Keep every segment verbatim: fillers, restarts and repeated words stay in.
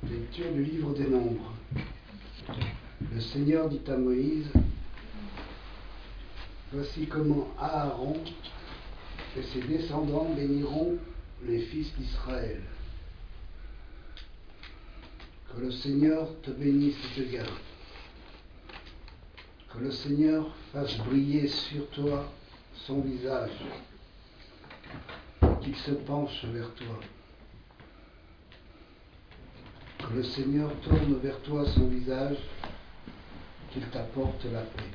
Lecture du livre des Nombres. Le Seigneur dit à Moïse: voici comment Aaron et ses descendants béniront les fils d'Israël. Que le Seigneur te bénisse et te garde. Que le Seigneur fasse briller sur toi son visage, qu'il se penche vers toi. Que le Seigneur tourne vers toi son visage, qu'il t'apporte la paix.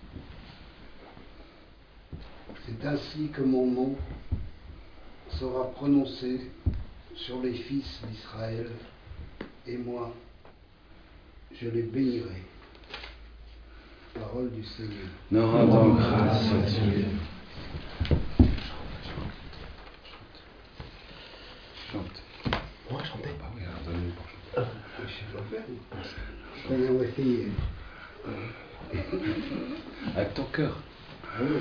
C'est ainsi que mon nom sera prononcé sur les fils d'Israël, et moi, je les bénirai. Parole du Seigneur. Nous rendons grâce à Dieu. Chante. Moi, chanter. Bah oui, alors donne-nous pour chanter. Je sais pas faire. Allez, on va essayer. Avec ton cœur. Ah oui.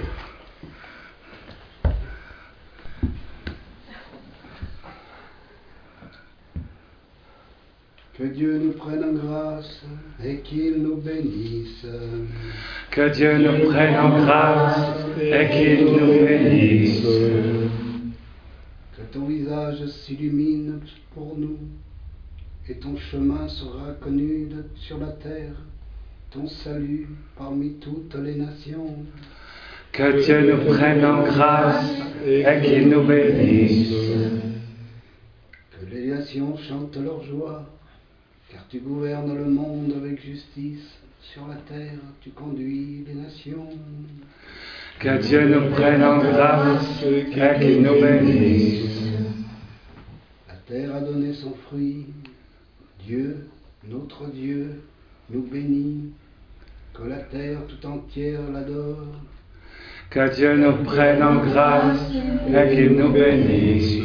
Que Dieu nous prenne en grâce et qu'il nous bénisse. Que Dieu nous prenne en grâce et qu'il nous bénisse. Que ton visage s'illumine pour nous et ton chemin sera connu de, sur la terre, ton salut parmi toutes les nations. Que Dieu nous prenne en grâce et qu'il nous bénisse. Que les nations chantent leur joie, car tu gouvernes le monde avec justice. Sur la terre, tu conduis les nations. Que Dieu nous prenne en grâce et qu'il nous bénisse. La terre a donné son fruit. Dieu, notre Dieu, nous bénit. Que la terre tout entière l'adore. Que Dieu nous prenne en grâce et qu'il nous bénisse.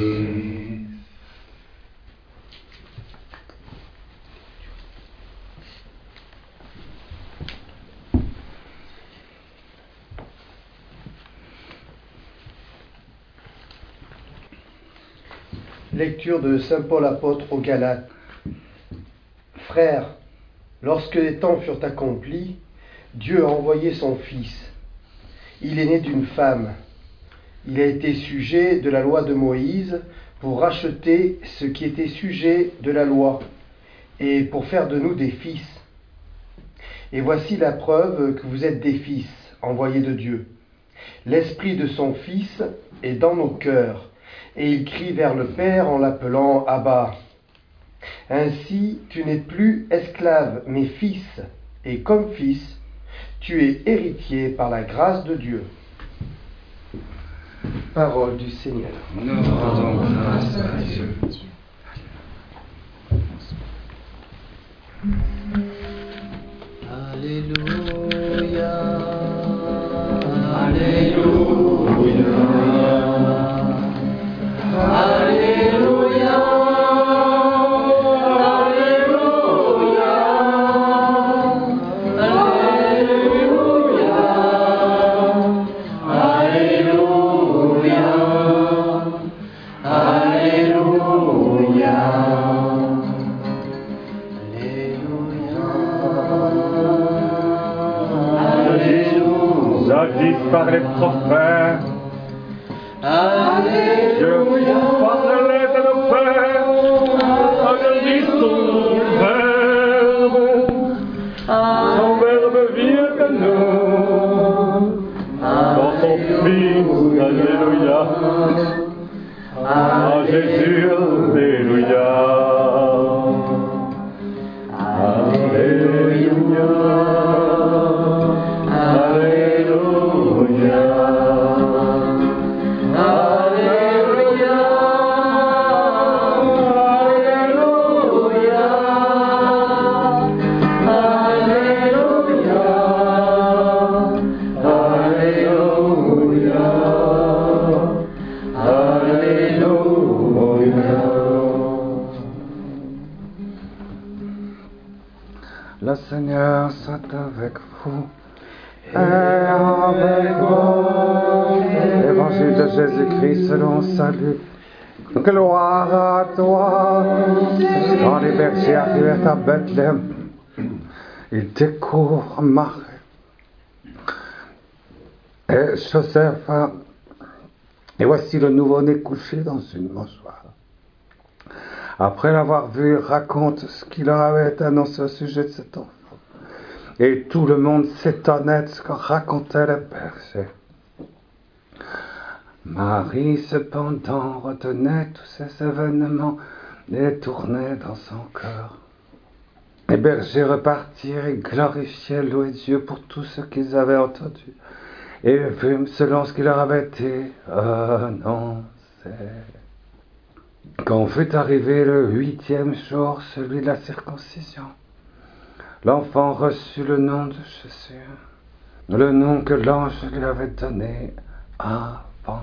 Lecture de saint Paul apôtre aux Galates. Frères, lorsque les temps furent accomplis, Dieu a envoyé son Fils. Il est né d'une femme. Il a été sujet de la loi de Moïse pour racheter ce qui était sujet de la loi et pour faire de nous des fils. Et voici la preuve que vous êtes des fils, envoyés de Dieu. L'esprit de son Fils est dans nos cœurs. Et il crie vers le Père en l'appelant Abba. Ainsi, tu n'es plus esclave, mais fils, et comme fils, tu es héritier par la grâce de Dieu. Parole du Seigneur. Nous rendons grâce à Dieu. Alléluia. Alléluia. Alléluia, Alléluia, Alléluia, Alléluia, Alléluia, Alléluia. Jadis par les prophètes, Alléluia. Parlait à nos pères, à Jésus son verbe, son verbe vient à nous, dans son Fils, Alléluia, à Jésus, Alléluia, Alléluia, Alléluia. Le Seigneur soit avec vous et avec vous. Évangile de Jésus-Christ selon salut Gloire à toi. Quand les bergers arrivèrent à Bethléem, ils découvrent Marie et Joseph. Et voici le nouveau-né couché dans une mangeoire. Après l'avoir vu, il raconte ce qu'il leur avait annoncé au sujet de cet enfant. Et tout le monde s'étonnait de ce que racontait le berger. Marie, cependant, retenait tous ces événements et les tournait dans son cœur. Les bergers repartirent et glorifiaient, louaient Dieu pour tout ce qu'ils avaient entendu et vu selon ce qui leur avait été annoncé. Quand fut arrivé le huitième jour, celui de la circoncision, l'enfant reçut le nom de Jésus, le nom que l'ange lui avait donné avant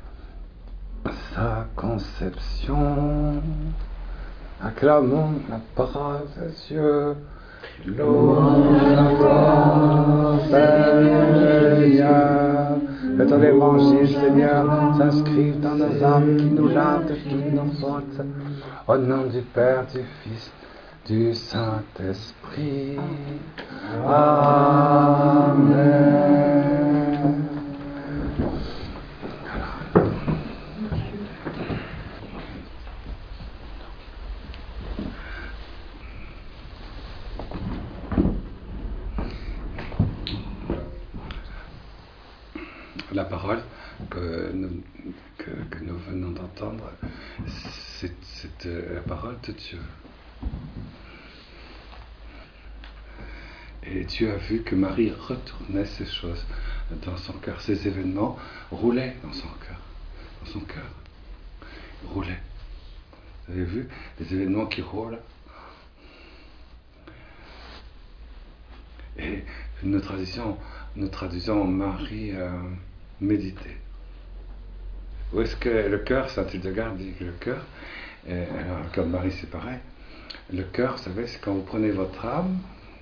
sa conception. Acclamons la parole de Dieu. Louange à toi, Seigneur. Que ton évangile, Seigneur, s'inscrive dans nos âmes, qui nous lave de toutes nos fautes. Au nom du Père, du Fils, du Saint-Esprit. Amen. La parole que nous, que, que nous venons d'entendre, c'est, c'est la parole de Dieu. Et Dieu a vu que Marie retournait ces choses dans son cœur. Ces événements roulaient dans son cœur. Dans son cœur. Roulaient. Vous avez vu les événements qui roulent? Et nous traduisons, nous traduisons Marie euh, méditer. Où est-ce que le cœur, Saint Hildegarde dit que le cœur, et, alors le cœur de Marie c'est pareil, le cœur, vous savez, c'est quand vous prenez votre âme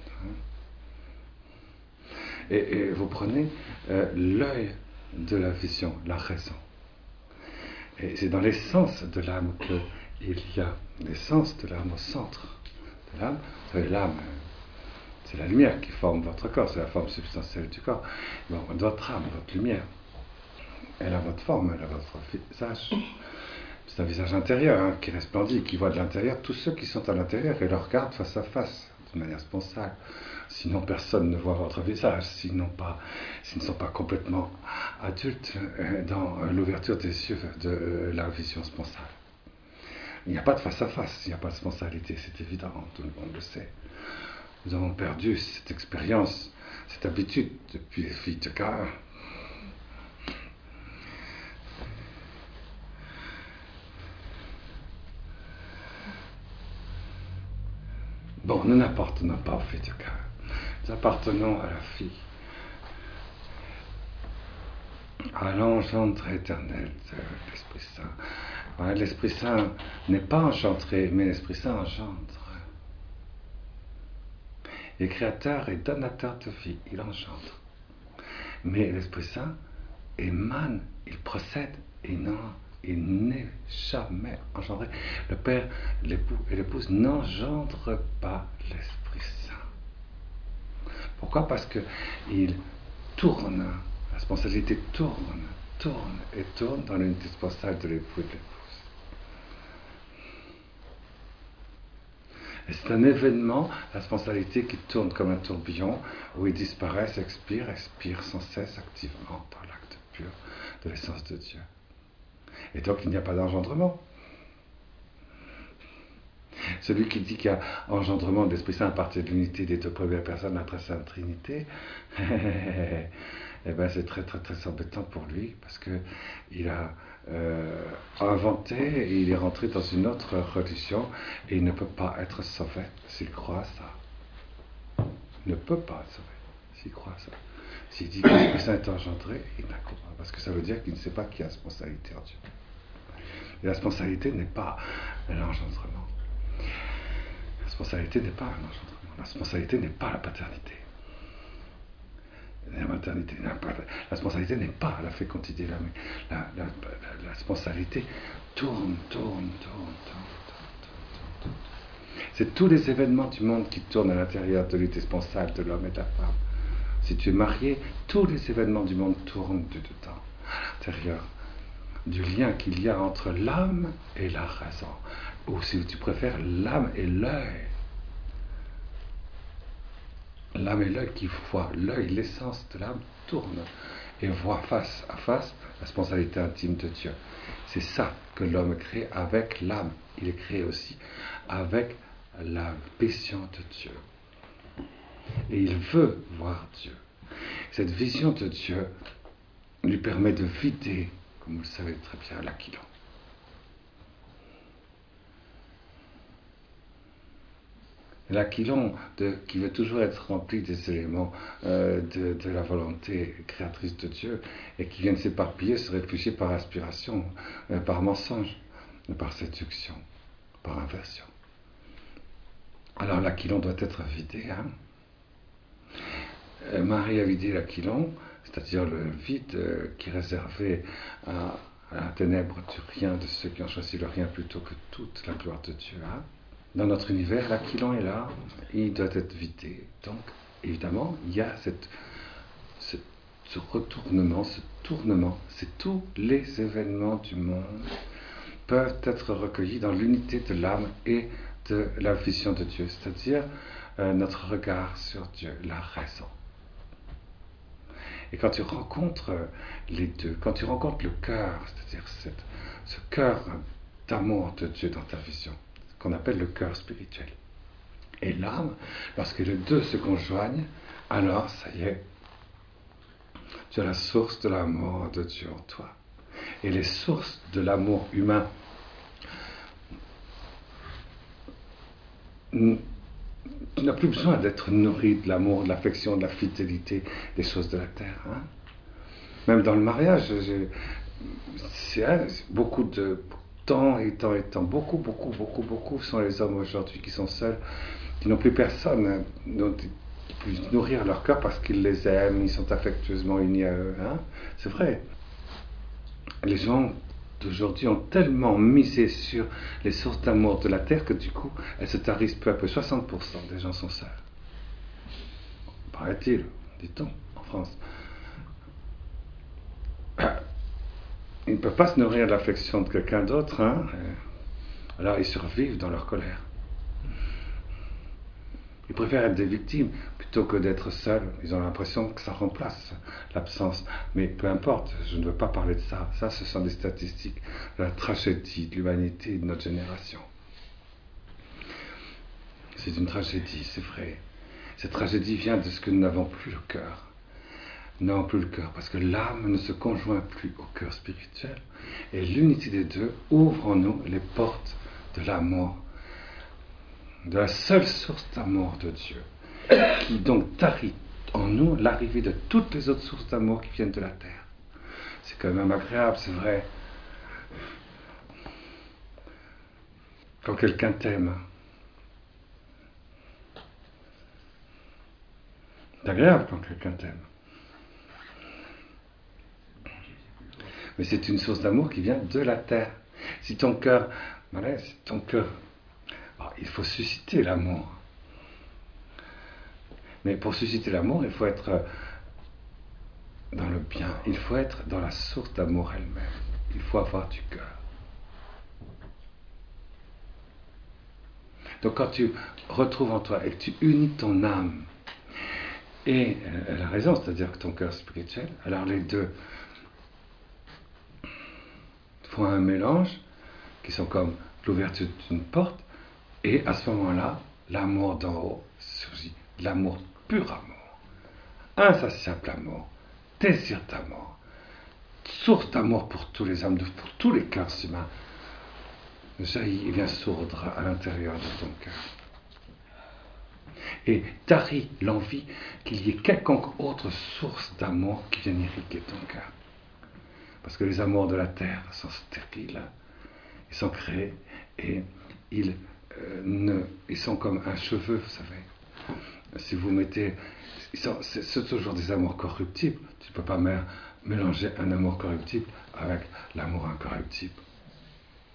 et, et vous prenez euh, l'œil de la vision, la raison. Et c'est dans l'essence de l'âme qu'il y a, l'essence de l'âme au centre de l'âme. Vous savez, l'âme, c'est la lumière qui forme votre corps, c'est la forme substantielle du corps. Bon, votre âme, votre lumière, elle a votre forme, elle a votre visage. C'est un visage intérieur hein, qui est resplendit, qui voit de l'intérieur tous ceux qui sont à l'intérieur et le regardent face à face, de manière sponsale. Sinon, personne ne voit votre visage, sinon pas, s'ils ne sont pas complètement adultes dans l'ouverture des yeux de la vision sponsale. Il n'y a pas de face à face, il n'y a pas de sponsalité, c'est évident, tout le monde le sait. Nous avons perdu cette expérience, cette habitude depuis les filles de Caïn. Bon, nous n'appartenons pas aux filles de Caïn. Nous appartenons à la fille, à l'engendre éternel de l'Esprit Saint. Ouais, L'Esprit Saint n'est pas engendré, mais l'Esprit Saint engendre. Il est créateur et donateur de vie, il engendre. Mais l'Esprit Saint émane, il procède et non, il n'est jamais engendré. Le Père, l'époux et l'épouse n'engendrent pas l'Esprit Saint. Pourquoi? Parce qu'il tourne, la sponsalité tourne, tourne et tourne dans l'unité sponsale de l'époux et de l'épouse. Et c'est un événement, la sponsalité qui tourne comme un tourbillon, où il disparaît, s'expire, expire sans cesse activement dans l'acte pur de l'essence de Dieu. Et donc il n'y a pas d'engendrement. Celui qui dit qu'il y a engendrement de l'Esprit Saint à partir de l'unité des deux premières personnes de la très sainte Trinité, eh ben c'est très très très embêtant pour lui, parce qu'il a euh, inventé et il est rentré dans une autre religion et il ne peut pas être sauvé s'il croit à ça. Il ne peut pas être sauvé s'il croit à ça. S'il dit que l'Esprit Saint est engendré, il n'a pas, parce que ça veut dire qu'il ne sait pas qu'il y a sponsalité en Dieu. Et la sponsalité n'est pas l'engendrement. La sponsalité n'est pas un engendrement. La sponsalité n'est pas la paternité. La maternité, la sponsalité n'est pas la fécondité. La, la, la, la sponsalité tourne, tourne, tourne, tourne, tourne, tourne. C'est tous les événements du monde qui tournent à l'intérieur de l'unité sponsale de l'homme et de la femme. Si tu es marié, tous les événements du monde tournent dedans, à l'intérieur du lien qu'il y a entre l'âme et la raison, ou si tu préfères, l'âme et l'œil. L'âme et l'œil qui voient, l'œil, l'essence de l'âme tourne et voit face à face la spontanéité intime de Dieu. C'est ça que l'homme crée avec l'âme. Il est créé aussi avec la vision de Dieu. Et il veut voir Dieu. Cette vision de Dieu lui permet de vider, comme vous le savez très bien, l'aquilon. L'aquilon de, qui veut toujours être rempli des éléments euh, de, de la volonté créatrice de Dieu et qui vient de s'éparpiller, se réfugier par aspiration, euh, par mensonge, par séduction, par inversion. Alors l'aquilon doit être vidé. Hein? Euh, Marie a vidé l'aquilon, c'est-à-dire le vide euh, qui est réservé à, à la ténèbre du rien, de ceux qui ont choisi le rien plutôt que toute la gloire de Dieu. Hein? Dans notre univers, l'aquilon est là, il doit être vidé. Donc, évidemment, il y a cette, ce, ce retournement, ce tournement. C'est tous les événements du monde peuvent être recueillis dans l'unité de l'âme et de la vision de Dieu, c'est-à-dire euh, notre regard sur Dieu, la raison. Et quand tu rencontres les deux, quand tu rencontres le cœur, c'est-à-dire cette, ce cœur d'amour de Dieu dans ta vision, qu'on appelle le cœur spirituel, et l'âme, lorsque les deux se conjoignent, alors ça y est, tu as la source de l'amour de Dieu en toi. Et les sources de l'amour humain tu n'as plus besoin d'être nourri de l'amour, de l'affection, de la fidélité, des choses de la terre. Hein? Même dans le mariage, c'est hein, beaucoup de temps et temps et temps. Beaucoup, beaucoup, beaucoup, beaucoup sont les hommes aujourd'hui qui sont seuls, qui n'ont plus personne, hein, dont ils peuvent nourrir leur cœur parce qu'ils les aiment, ils sont affectueusement unis à eux. Hein? C'est vrai. Les gens d'aujourd'hui ont tellement misé sur les sources d'amour de la terre que du coup, elles se tarissent peu à peu. soixante pour cent des gens sont seuls. Paraît-il, dit-on, en France. Ils ne peuvent pas se nourrir de l'affection de quelqu'un d'autre, hein? Alors ils survivent dans leur colère. Ils préfèrent être des victimes plutôt que d'être seuls. Ils ont l'impression que ça remplace l'absence. Mais peu importe, je ne veux pas parler de ça. Ça, ce sont des statistiques de la tragédie de l'humanité et de notre génération. C'est une tragédie, c'est vrai. Cette tragédie vient de ce que nous n'avons plus le cœur. Nous n'avons plus le cœur, parce que l'âme ne se conjoint plus au cœur spirituel. Et l'unité des deux ouvre en nous les portes de l'amour, de la seule source d'amour de Dieu, qui donc tarit en nous l'arrivée de toutes les autres sources d'amour qui viennent de la terre. C'est quand même agréable, c'est vrai. Quand quelqu'un t'aime, c'est agréable quand quelqu'un t'aime. Mais c'est une source d'amour qui vient de la terre. Si ton cœur, voilà, si ton cœur, oh, il faut susciter l'amour. Mais pour susciter l'amour, il faut être dans le bien. Il faut être dans la source d'amour elle-même. Il faut avoir du cœur. Donc quand tu retrouves en toi et que tu unis ton âme et euh, la raison, c'est-à-dire que ton cœur spirituel, alors les deux font un mélange qui sont comme l'ouverture d'une porte, et à ce moment-là, l'amour d'en haut surgit, l'amour pur amour, insatiable amour, désir d'amour, source d'amour pour tous les âmes, pour tous les cœurs humains, jaillit et vient sourdre à l'intérieur de ton cœur. Et tarit l'envie qu'il y ait quelconque autre source d'amour qui vienne irriguer ton cœur. Parce que les amours de la terre sont stériles, ils sont créés et ils, euh, ne, ils sont comme un cheveu, vous savez. Si vous mettez, ils sont, c'est, c'est toujours des amours corruptibles. Tu ne peux pas mélanger un amour corruptible avec l'amour incorruptible.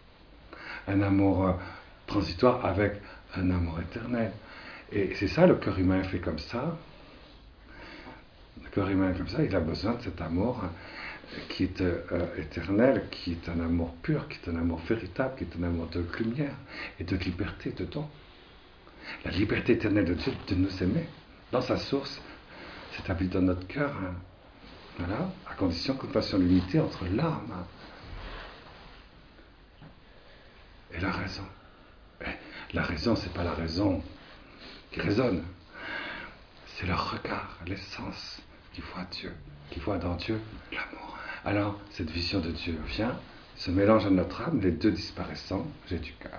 un amour euh, transitoire avec un amour éternel. Et c'est ça, le cœur humain fait comme ça. Le cœur humain comme ça, il a besoin de cet amour qui est euh, éternel, qui est un amour pur, qui est un amour véritable, qui est un amour de lumière et de liberté, de don. La liberté éternelle de Dieu de nous aimer, dans sa source, s'établit dans notre cœur, hein. Voilà, à condition que nous fassions l'unité entre l'âme et la raison. Et la raison, c'est pas la raison qui raisonne, c'est le regard, l'essence qui voit Dieu, qui voit dans Dieu l'amour. Alors, cette vision de Dieu vient, se mélange à notre âme, les deux disparaissant, j'ai du cœur.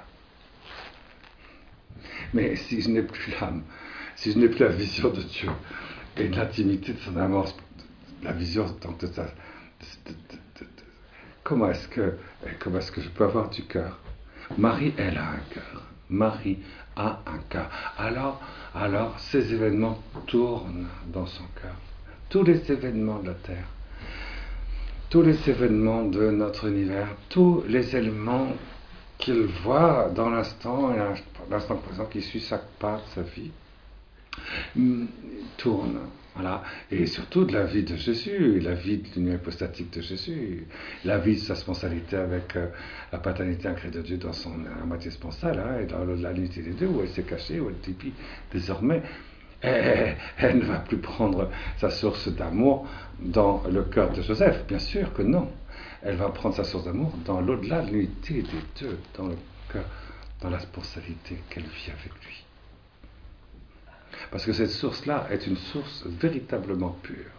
Mais si je n'ai plus l'âme, si je n'ai plus la vision de Dieu et l'intimité de son amour, la vision donc de sa, de, de, de, de, de, comment est-ce que comment est-ce que je peux avoir du cœur? Marie, elle a un cœur. Marie a un cœur. Alors, alors, ces événements tournent dans son cœur. Tous les événements de la terre, tous les événements de notre univers, tous les éléments qu'il voit dans l'instant et l'instant présent qui suit chaque pas de sa vie, tournent. Voilà. Et surtout de la vie de Jésus, la vie de l'union hypostatique de Jésus, la vie de sa sponsalité avec euh, la paternité incrée de Dieu dans son la moitié sponsale, hein, et dans l'unité des deux, où elle s'est cachée, où elle typie désormais, elle, elle ne va plus prendre sa source d'amour dans le cœur de Joseph, bien sûr que non. Elle va prendre sa source d'amour dans l'au-delà de l'unité des deux, dans le cœur, dans la sponsalité qu'elle vit avec lui. Parce que cette source-là est une source véritablement pure,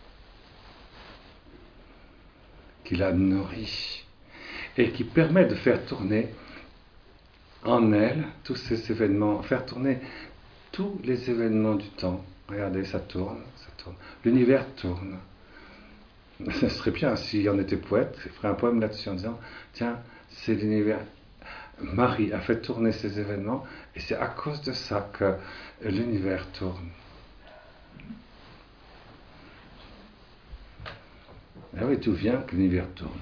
qui la nourrit et qui permet de faire tourner en elle tous ces événements, faire tourner tous les événements du temps. Regardez, ça tourne, ça tourne. L'univers tourne. Ce serait bien si on était poète, il ferait un poème là-dessus en disant, tiens, c'est l'univers. Marie a fait tourner ces événements et c'est à cause de ça que l'univers tourne. Et oui, d'où vient que l'univers tourne?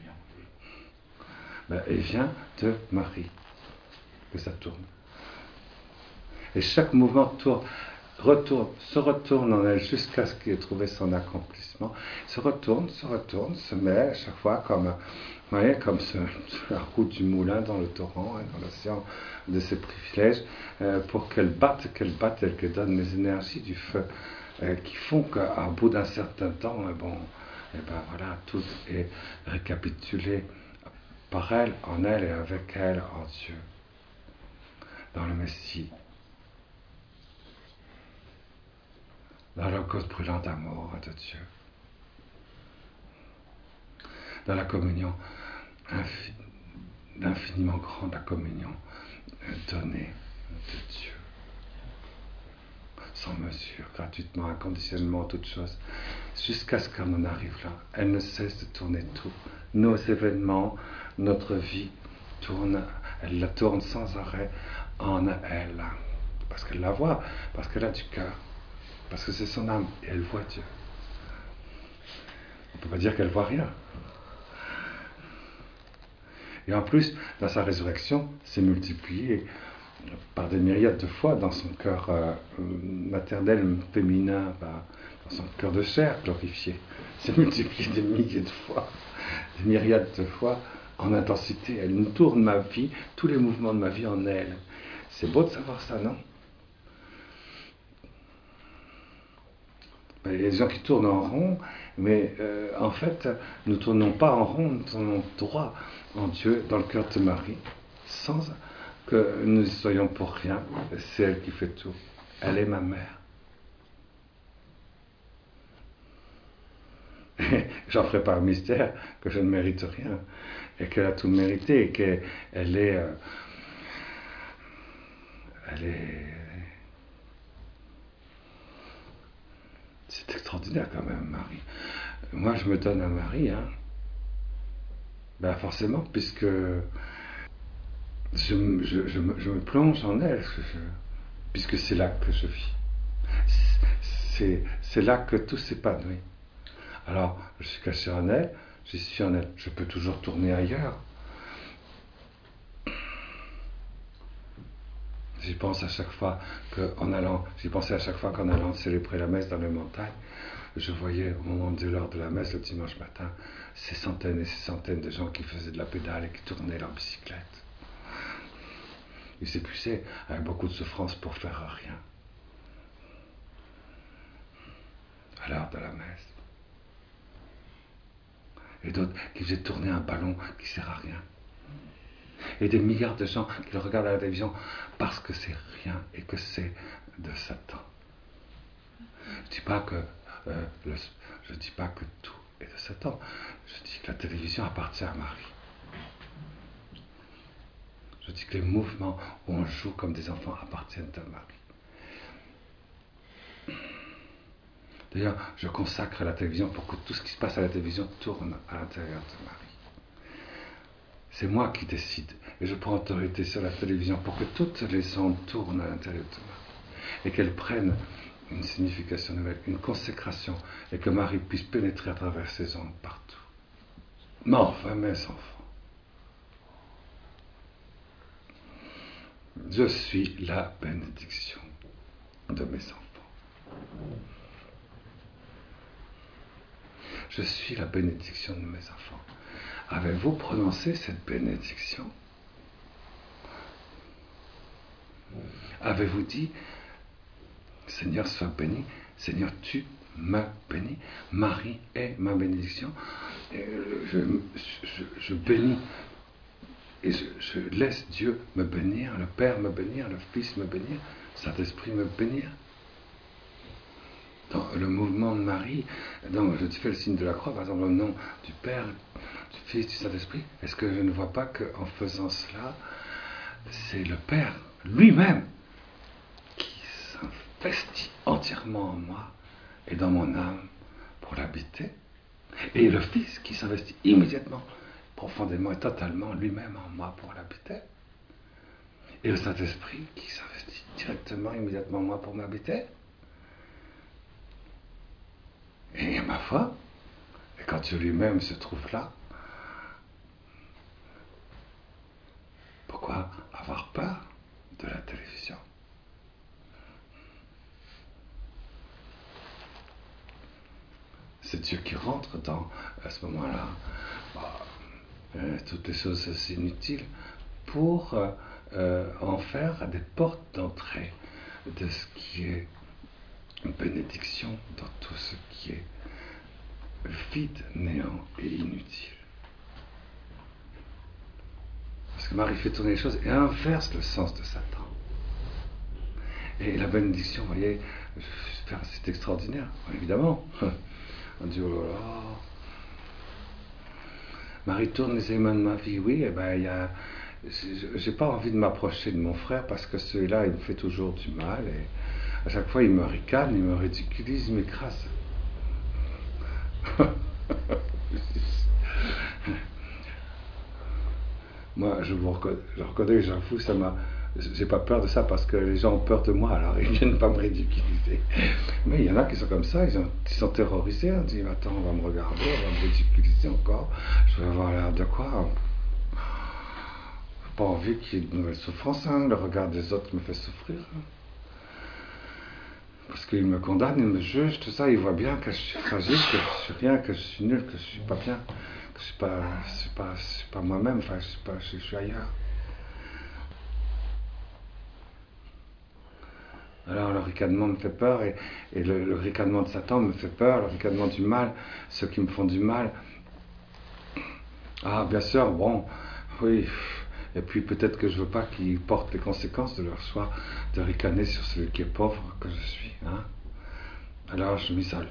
Ben, il vient de Marie que ça tourne. Et chaque mouvement tourne, retourne, se retourne en elle jusqu'à ce qu'il ait trouvé son accomplissement. Se retourne, se retourne, se met à chaque fois comme, vous voyez, comme ce, la roue du moulin dans le torrent, hein, dans l'océan de ses privilèges, euh, pour qu'elle batte, qu'elle batte, et qu'elle donne les énergies du feu, euh, qui font qu'à bout d'un certain temps, euh, bon, et ben voilà, tout est récapitulé par elle, en elle et avec elle, en Dieu, dans le Messie. Dans la cause brûlante d'amour de Dieu, dans la communion infin, infiniment grande, la communion donnée de Dieu, sans mesure, gratuitement, inconditionnellement, toutes choses, jusqu'à ce qu'on en arrive là. Elle ne cesse de tourner tout. Nos événements, notre vie tourne, elle la tourne sans arrêt en elle, parce qu'elle la voit, parce qu'elle a du cœur. Parce que c'est son âme, et elle voit Dieu. On ne peut pas dire qu'elle ne voit rien. Et en plus, dans sa résurrection, c'est multiplié par des myriades de fois dans son cœur euh, maternel, féminin, bah, dans son cœur de chair glorifié. C'est multiplié des milliers de fois, des myriades de fois, en intensité. Elle nous tourne ma vie, tous les mouvements de ma vie en elle. C'est beau de savoir ça, non? Il y a des gens qui tournent en rond, mais euh, en fait, nous ne tournons pas en rond, nous tournons droit en Dieu, dans le cœur de Marie, sans que nous y soyons pour rien. C'est elle qui fait tout. Elle est ma mère. Et j'en ferai pas un mystère que je ne mérite rien, et qu'elle a tout mérité, et qu'elle est... Euh, elle est... C'est extraordinaire quand même, Marie. Moi, je me donne à Marie, hein. Ben forcément, puisque je, je, je, me, je me plonge en elle, je, puisque c'est là que je vis. C'est, c'est là que tout s'épanouit. Alors, je suis caché en elle, je suis en elle. Je peux toujours tourner ailleurs. J'y pense à chaque fois qu'en allant, j'y pensais à chaque fois qu'en allant célébrer la messe dans les montagnes, je voyais au moment de l'heure de la messe le dimanche matin ces centaines et ces centaines de gens qui faisaient de la pédale et qui tournaient leur bicyclette. Ils s'épuisaient avec beaucoup de souffrance pour faire rien. À l'heure de la messe. Et d'autres qui faisaient tourner un ballon qui ne sert à rien. Et des milliards de gens qui le regardent à la télévision parce que c'est rien et que c'est de Satan. Je ne dis pas que euh, le, je dis pas que tout est de Satan. Je dis que la télévision appartient à Marie. Je dis que les mouvements où on joue comme des enfants appartiennent à Marie. D'ailleurs, je consacre la télévision pour que tout ce qui se passe à la télévision tourne à l'intérieur de Marie. C'est moi qui décide et je prends autorité sur la télévision pour que toutes les ondes tournent à l'intérieur de Marie et qu'elles prennent une signification nouvelle, une consécration et que Marie puisse pénétrer à travers ces ondes partout. Mais enfin, mes enfants, je suis la bénédiction de mes enfants. Je suis la bénédiction de mes enfants. Avez-vous prononcé cette bénédiction? Avez-vous dit, Seigneur, sois béni, Seigneur, tu m'as béni, Marie est ma bénédiction, et je, je, je bénis, et je, je laisse Dieu me bénir, le Père me bénir, le Fils me bénir, Saint-Esprit me bénir. Dans le mouvement de Marie, donc je fais le signe de la croix, par exemple, au nom du Père, du Fils, du Saint-Esprit. Est-ce que je ne vois pas qu'en faisant cela, c'est le Père lui-même qui s'investit entièrement en moi et dans mon âme pour l'habiter, et le Fils qui s'investit immédiatement, profondément et totalement lui-même en moi pour l'habiter, et le Saint-Esprit qui s'investit directement, immédiatement en moi pour m'habiter. Et ma foi, et quand Dieu lui-même se trouve là, pourquoi avoir peur de la télévision? C'est Dieu qui rentre dans, à ce moment-là, bah, euh, toutes les choses assez inutiles pour euh, euh, en faire des portes d'entrée de ce qui est une bénédiction dans tout ce qui est vide, néant et inutile. Parce que Marie fait tourner les choses et inverse le sens de Satan. Et la bénédiction, vous voyez, c'est extraordinaire, évidemment. On dit, oh là là. Marie tourne les éléments de ma vie, oui, et ben il y a. J'ai pas envie de m'approcher de mon frère parce que celui-là, il me fait toujours du mal et à chaque fois, il me ricane, il me ridiculise, il m'écrase. Moi, je vous reconnais, je reconnais, j'avoue, ça m'a. J'ai pas peur de ça parce que les gens ont peur de moi, alors ils viennent pas me ridiculiser. Mais il y en a qui sont comme ça, ils, ont, ils sont terrorisés, on dit attends, on va me regarder, on va me ridiculiser encore, je vais avoir l'air de quoi? J'ai pas envie qu'il y ait de nouvelles souffrances, hein. Le regard des autres me fait souffrir. Hein. Parce qu'ils me condamnent, ils me jugent, tout ça, ils voient bien que je suis fragile, que je suis rien, que je suis nul, que je suis pas bien, que je suis pas, je suis pas, je suis pas moi-même, enfin, je suis pas, je, je suis ailleurs. Alors le ricanement me fait peur, et, et le, le ricanement de Satan me fait peur, le ricanement du mal, ceux qui me font du mal. Ah, bien sûr, bon, oui. Et puis peut-être que je veux pas qu'ils portent les conséquences de leur choix de ricaner sur celui qui est pauvre que je suis. Hein? Alors je m'isole.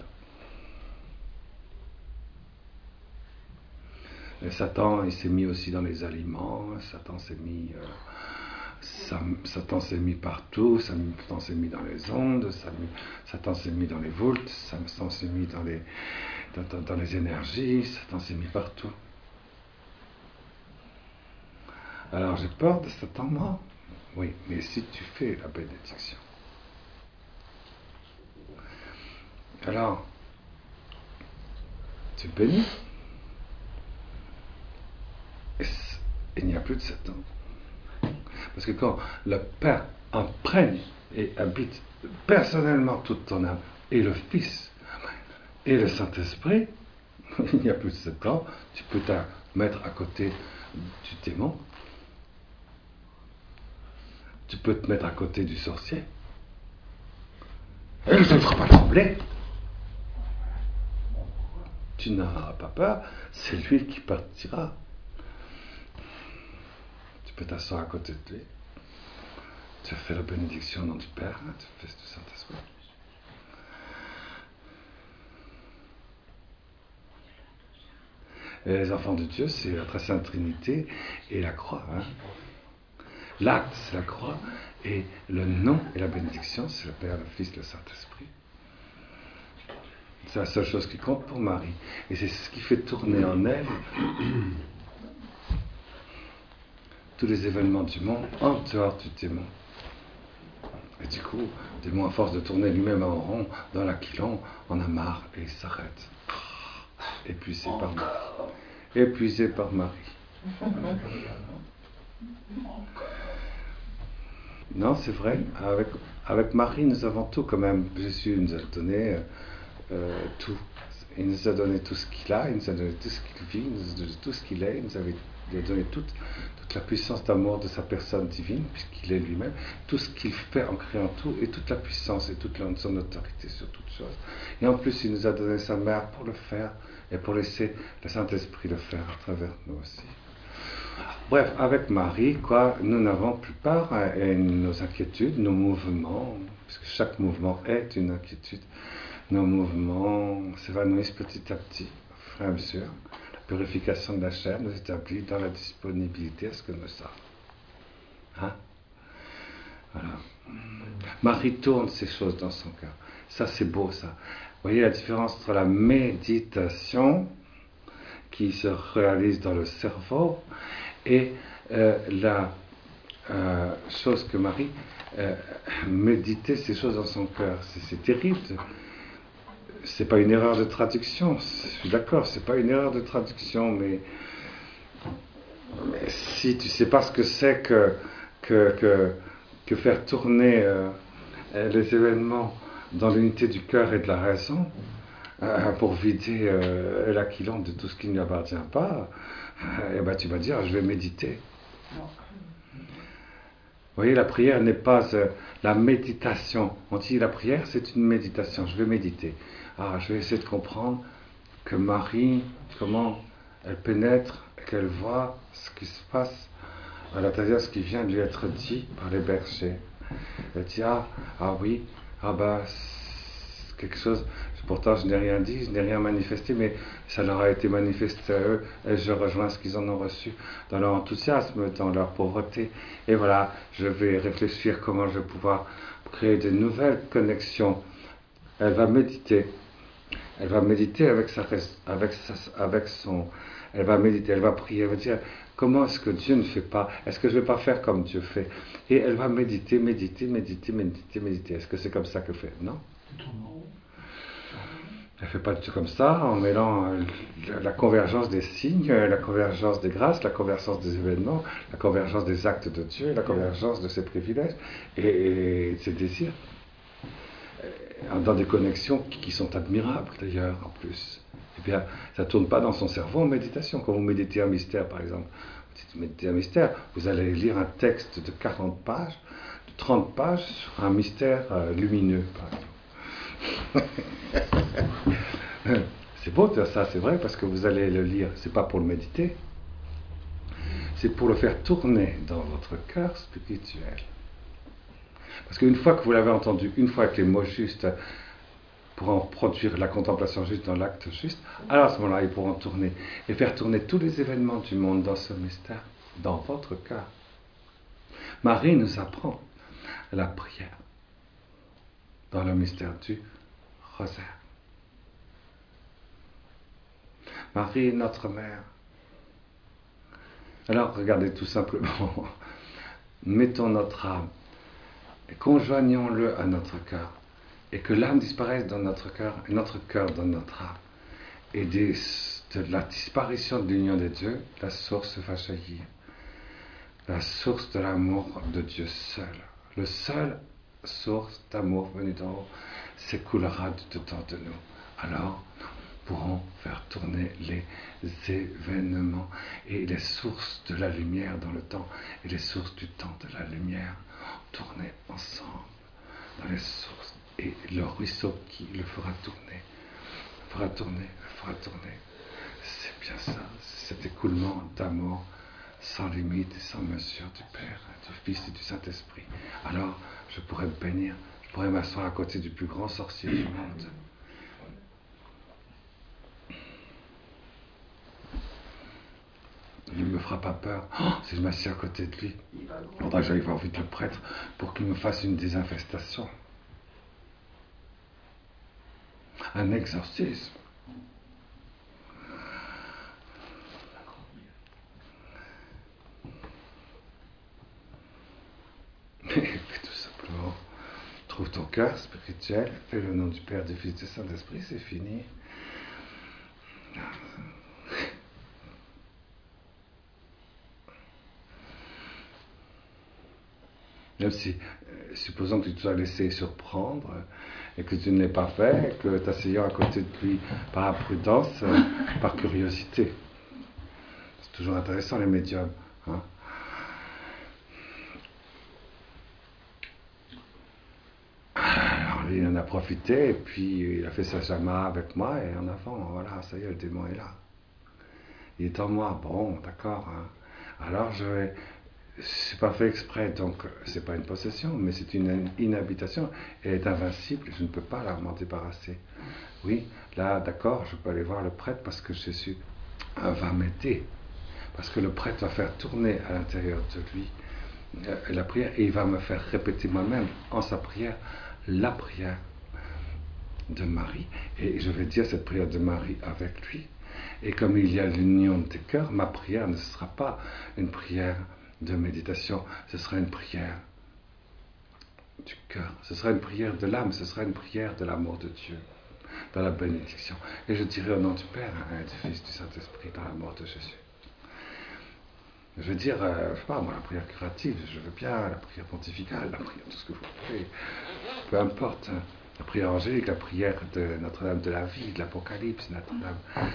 Et Satan, il s'est mis aussi dans les aliments. Satan s'est mis, euh, Satan s'est mis partout. Satan s'est mis dans les ondes. Satan s'est mis dans les volts. Satan s'est mis dans les, dans, dans, dans les énergies. Satan s'est mis partout. Alors j'ai peur de Satan, moi. Oui, mais si tu fais la bénédiction. Alors, tu bénis. Et il n'y a plus de Satan. Parce que quand le Père imprègne et habite personnellement toute ton âme, et le Fils et le Saint-Esprit, il n'y a plus de ce temps, tu peux te mettre à côté du démon, tu peux te mettre à côté du sorcier, et ça ne fera pas trembler. Tu n'auras pas peur, c'est lui qui partira. Tu peux t'asseoir à côté de lui. Tu fais la bénédiction dans du Père, tu fais du Saint-Esprit. Et les enfants de Dieu, c'est la très sainte Trinité et la croix. Hein. L'acte, c'est la croix, et le nom et la bénédiction, c'est le Père, le Fils, le Saint-Esprit. C'est la seule chose qui compte pour Marie. Et c'est ce qui fait tourner en elle tous les événements du monde en dehors du démon. Et du coup, le démon, à force de tourner lui-même en rond dans l'aquilon, en a marre et il s'arrête. Épuisé par Marie. Épuisé par Marie. Non, c'est vrai. Avec, avec Marie, nous avons tout quand même. Jésus nous a donné euh, tout. Il nous a donné tout ce qu'il a, il nous a donné tout ce qu'il vit, il nous a donné tout ce qu'il est, il nous avait, il a donné toute, toute la puissance d'amour de sa personne divine, puisqu'il est lui-même, tout ce qu'il fait en créant tout, et toute la puissance et toute son autorité sur toutes choses. Et en plus, il nous a donné sa mère pour le faire, et pour laisser le Saint-Esprit le faire à travers nous aussi. Bref, avec Marie, quoi, nous n'avons plus peur, hein, et nos inquiétudes, nos mouvements, puisque chaque mouvement est une inquiétude, nos mouvements s'évanouissent petit à petit, au fur et à mesure. La purification de la chair nous établit dans la disponibilité à ce que nous sommes. Hein? Voilà. Marie tourne ces choses dans son cœur. Ça, c'est beau, ça. Vous voyez la différence entre la méditation qui se réalise dans le cerveau et euh, la euh, chose que Marie euh, méditait ces choses dans son cœur. C'est, c'est terrible. C'est pas une erreur de traduction. Je suis d'accord, c'est pas une erreur de traduction, mais, mais si tu sais pas ce que c'est que que, que, que faire tourner euh, les événements dans l'unité du cœur et de la raison, euh, pour vider euh, l'aquilon de tout ce qui ne lui appartient pas, euh, et ben tu vas dire, je vais méditer. Vous voyez, la prière n'est pas euh, la méditation. On dit la prière, c'est une méditation. Je vais méditer. Ah, je vais essayer de comprendre que Marie, comment elle pénètre, qu'elle voit ce qui se passe à l'intérieur, ce qui vient de lui être dit par les bergers. Elle dit, ah, ah oui, ah ben, c'est quelque chose, pourtant je n'ai rien dit, je n'ai rien manifesté, mais ça leur a été manifesté à eux, et je rejoins ce qu'ils en ont reçu dans leur enthousiasme, dans leur pauvreté. Et voilà, je vais réfléchir comment je vais pouvoir créer de nouvelles connexions. Elle va méditer. Elle va méditer avec sa, avec sa, avec son, elle va méditer, elle va prier, elle va dire, comment est-ce que Dieu ne fait pas? Est-ce que je ne vais pas faire comme Dieu fait? Et elle va méditer, méditer, méditer, méditer, méditer. Est-ce que c'est comme ça qu'elle fait? Non. Elle ne fait pas du tout comme ça, en mêlant la convergence des signes, la convergence des grâces, la convergence des événements, la convergence des actes de Dieu, la convergence de ses privilèges et, et de ses désirs. Dans des connexions qui, qui sont admirables d'ailleurs en plus. Eh bien, ça ne tourne pas dans son cerveau en méditation. Quand vous méditez un mystère, par exemple, vous méditez un mystère, vous allez lire un texte de quarante pages, de trente pages sur un mystère euh, lumineux, par exemple. C'est beau de faire ça, c'est vrai, parce que vous allez le lire, c'est pas pour le méditer, c'est pour le faire tourner dans votre cœur spirituel. Parce qu'une fois que vous l'avez entendu, une fois avec les mots justes, pour en produire la contemplation juste dans l'acte juste, alors à ce moment-là, ils pourront tourner et faire tourner tous les événements du monde dans ce mystère, dans votre cœur. Marie nous apprend la prière dans le mystère du rosaire. Marie est notre mère. Alors regardez tout simplement, mettons notre âme et conjoignons-le à notre cœur, et que l'âme disparaisse dans notre cœur, et notre cœur dans notre âme. Et des, de la disparition de l'union des deux, la source va jaillir. La source de l'amour de Dieu seul le seul source d'amour venu d'en haut, s'écoulera dedans de nous. Alors, nous pourrons faire tourner les événements et les sources de la lumière dans le temps et les sources du temps de la lumière tourner ensemble dans les sources. Et le ruisseau qui le fera tourner, le fera tourner, le fera tourner. C'est bien ça, c'est cet écoulement d'amour sans limite et sans mesure du Père, du Fils et du Saint-Esprit. Alors, je pourrais bénir, je pourrais m'asseoir à côté du plus grand sorcier du monde. Il ne me fera pas peur. Oh, si je m'assieds à côté de lui, il faudra que j'aille voir vite le prêtre pour qu'il me fasse une désinfestation. Un exorcisme. Et puis tout simplement, trouve ton cœur spirituel, fais le nom du Père, du Fils et du Saint-Esprit, c'est fini. Même si, euh, supposons que tu te sois laissé surprendre euh, et que tu ne l'aies pas fait, et que t'asseyant à côté de lui par imprudence, euh, par curiosité. C'est toujours intéressant les médiums. Hein? Alors lui, il en a profité et puis il a fait sa jama avec moi et en avant, voilà, ça y est, le démon est là. Il est en moi, bon, d'accord. Hein? Alors je vais... C'est pas fait exprès, donc c'est pas une possession, mais c'est une inhabitation. Elle est invincible, je ne peux pas la m'en débarrasser. Oui, là, d'accord, je peux aller voir le prêtre parce que Jésus va m'aider. Parce que le prêtre va faire tourner à l'intérieur de lui euh, la prière et il va me faire répéter moi-même en sa prière la prière de Marie. Et je vais dire cette prière de Marie avec lui. Et comme il y a l'union des cœurs, ma prière ne sera pas une prière de méditation, ce sera une prière du cœur, ce sera une prière de l'âme, ce sera une prière de l'amour de Dieu, dans la bénédiction. Et je dirai au nom du Père, hein, du Fils, du Saint-Esprit, dans la mort de Jésus. Je veux dire, euh, je sais pas moi, la prière curative, je veux bien, la prière pontificale, la prière, tout ce que vous voulez, peu importe, hein, la prière angélique, la prière de Notre-Dame de la vie, de l'Apocalypse, Notre-Dame.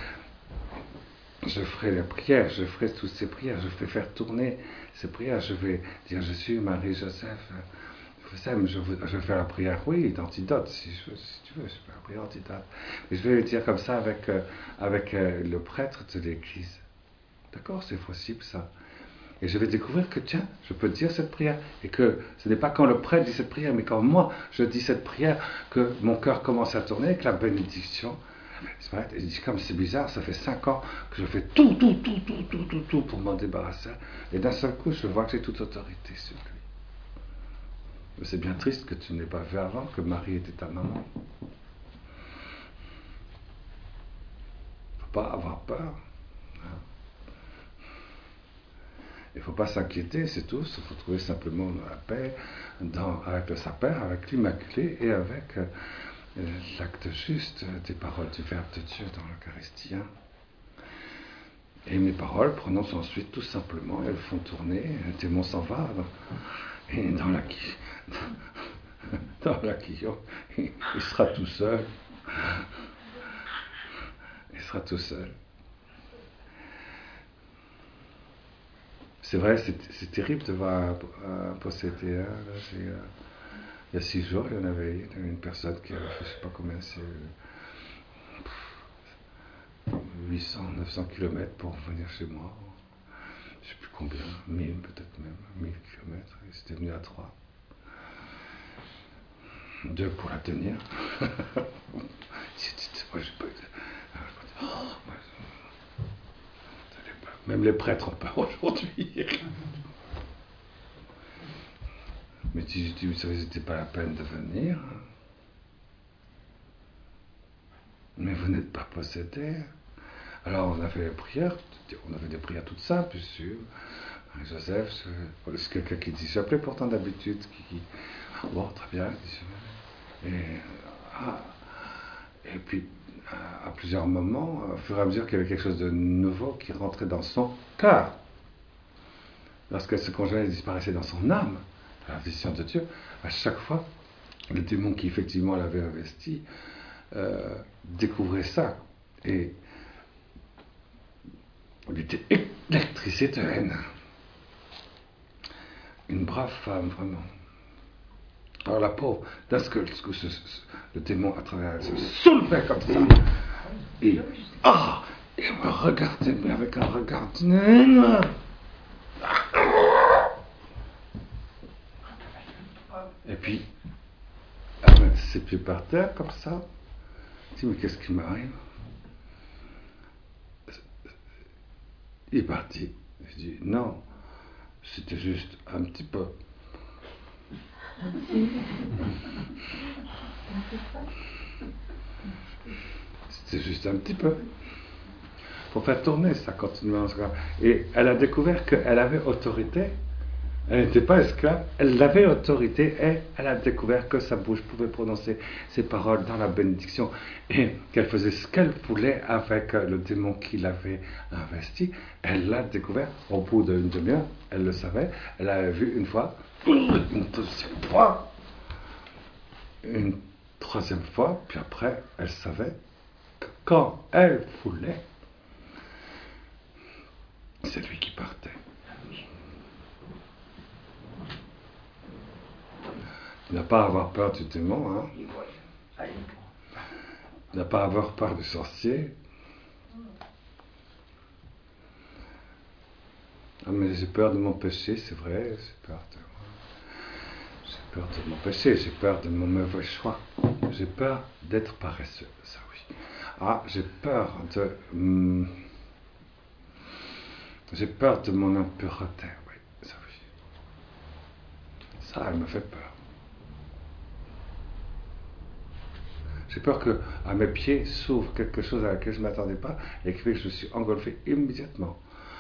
Je ferai les prières, je ferai toutes ces prières, je vais faire tourner ces prières, je vais dire Jésus, Marie, Joseph, je vais, je vais faire la prière, oui, d'antidote, si, je, si tu veux, je fais la prière d'antidote. Mais je vais le dire comme ça avec, euh, avec euh, le prêtre de l'Église. D'accord, c'est possible ça. Et je vais découvrir que, tiens, je peux dire cette prière. Et que ce n'est pas quand le prêtre dit cette prière, mais quand moi, je dis cette prière, que mon cœur commence à tourner, et que la bénédiction... Et je dis, comme c'est bizarre, ça fait cinq ans que je fais tout, tout, tout, tout, tout, tout, tout pour m'en débarrasser. Et d'un seul coup, je vois que j'ai toute autorité sur lui. Mais c'est bien triste que tu n'aies pas vu avant que Marie était ta maman. Il ne faut pas avoir peur. Hein. Il ne faut pas s'inquiéter, c'est tout. Il faut trouver simplement la paix dans, avec le Saint-Père, avec l'Immaculée et avec... Euh, l'acte juste des paroles du Verbe de Dieu dans l'Eucharistie. Et mes paroles prononcent ensuite tout simplement, elles font tourner, le démon s'en va, et dans la dans la quillon, il sera tout seul. Il sera tout seul. C'est vrai, c'est, c'est terrible de voir un, un possédé. Hein, là, j'ai, euh, il y a six jours, il y en avait, il y avait une personne qui avait fait, je ne sais pas combien, c'est huit cents, neuf cents kilomètres pour venir chez moi. Je ne sais plus combien, mille peut-être même, mille kilomètres. Et c'était venu à trois. Deux pour la tenir. Moi, j'ai pas eu de... Même les prêtres ont peur aujourd'hui. Mais tu, tu savais que c'était pas la peine de venir. Mais vous n'êtes pas possédé. Alors on a fait les prières, on avait des prières toutes simples, bien sûr. Joseph, c'est quelqu'un qui dit, j'appelais pourtant d'habitude, qui, qui bon, très bien, et, ah, et puis à plusieurs moments, au fur et à mesure qu'il y avait quelque chose de nouveau qui rentrait dans son cœur, lorsqu'elle se congelait et disparaissait dans son âme, la vision de Dieu, à chaque fois, le démon qui effectivement l'avait investi euh, découvrait ça. Et il était électrisé de haine. Une brave femme, vraiment. Alors la pauvre, d'un seul coup, ce, ce, le démon à travers elle se soulevait comme ça. Et, ah, il me regardait, mais avec un regard de haine. Et puis, elle met ses pieds par terre, comme ça. Je dis, mais qu'est-ce qui m'arrive? Il est parti. Je dis, non, c'était juste un petit peu. C'était juste un petit peu. Pour faire tourner ça continuellement. Et elle a découvert qu'elle avait autorité. Elle n'était pas esclave, elle avait autorité et elle a découvert que sa bouche pouvait prononcer ses paroles dans la bénédiction et qu'elle faisait ce qu'elle voulait avec le démon qui l'avait investi. Elle l'a découvert au bout d'une demi-heure, elle le savait, elle l'avait vu une fois, une deuxième fois, une troisième fois, puis après elle savait que quand elle voulait, c'est lui qui partait. Il n'a pas à avoir peur du démon, hein. Il n'a pas à avoir peur du sorcier. Ah, mais j'ai peur de mon péché, c'est vrai, j'ai peur de j'ai peur de mon péché, j'ai peur de mon mauvais choix, j'ai peur d'être paresseux, ça oui. Ah, j'ai peur de hum, j'ai peur de mon impureté, oui, ça oui. Ça, elle me fait peur. J'ai peur qu'à mes pieds s'ouvre quelque chose à laquelle je ne m'attendais pas et qui fait que je suis engolfé immédiatement,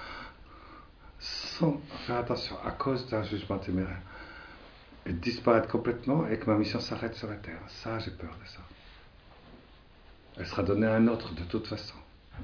sans faire attention, à cause d'un jugement téméraire, et disparaître complètement et que ma mission s'arrête sur la terre. Ça, j'ai peur de ça. Elle sera donnée à un autre de toute façon.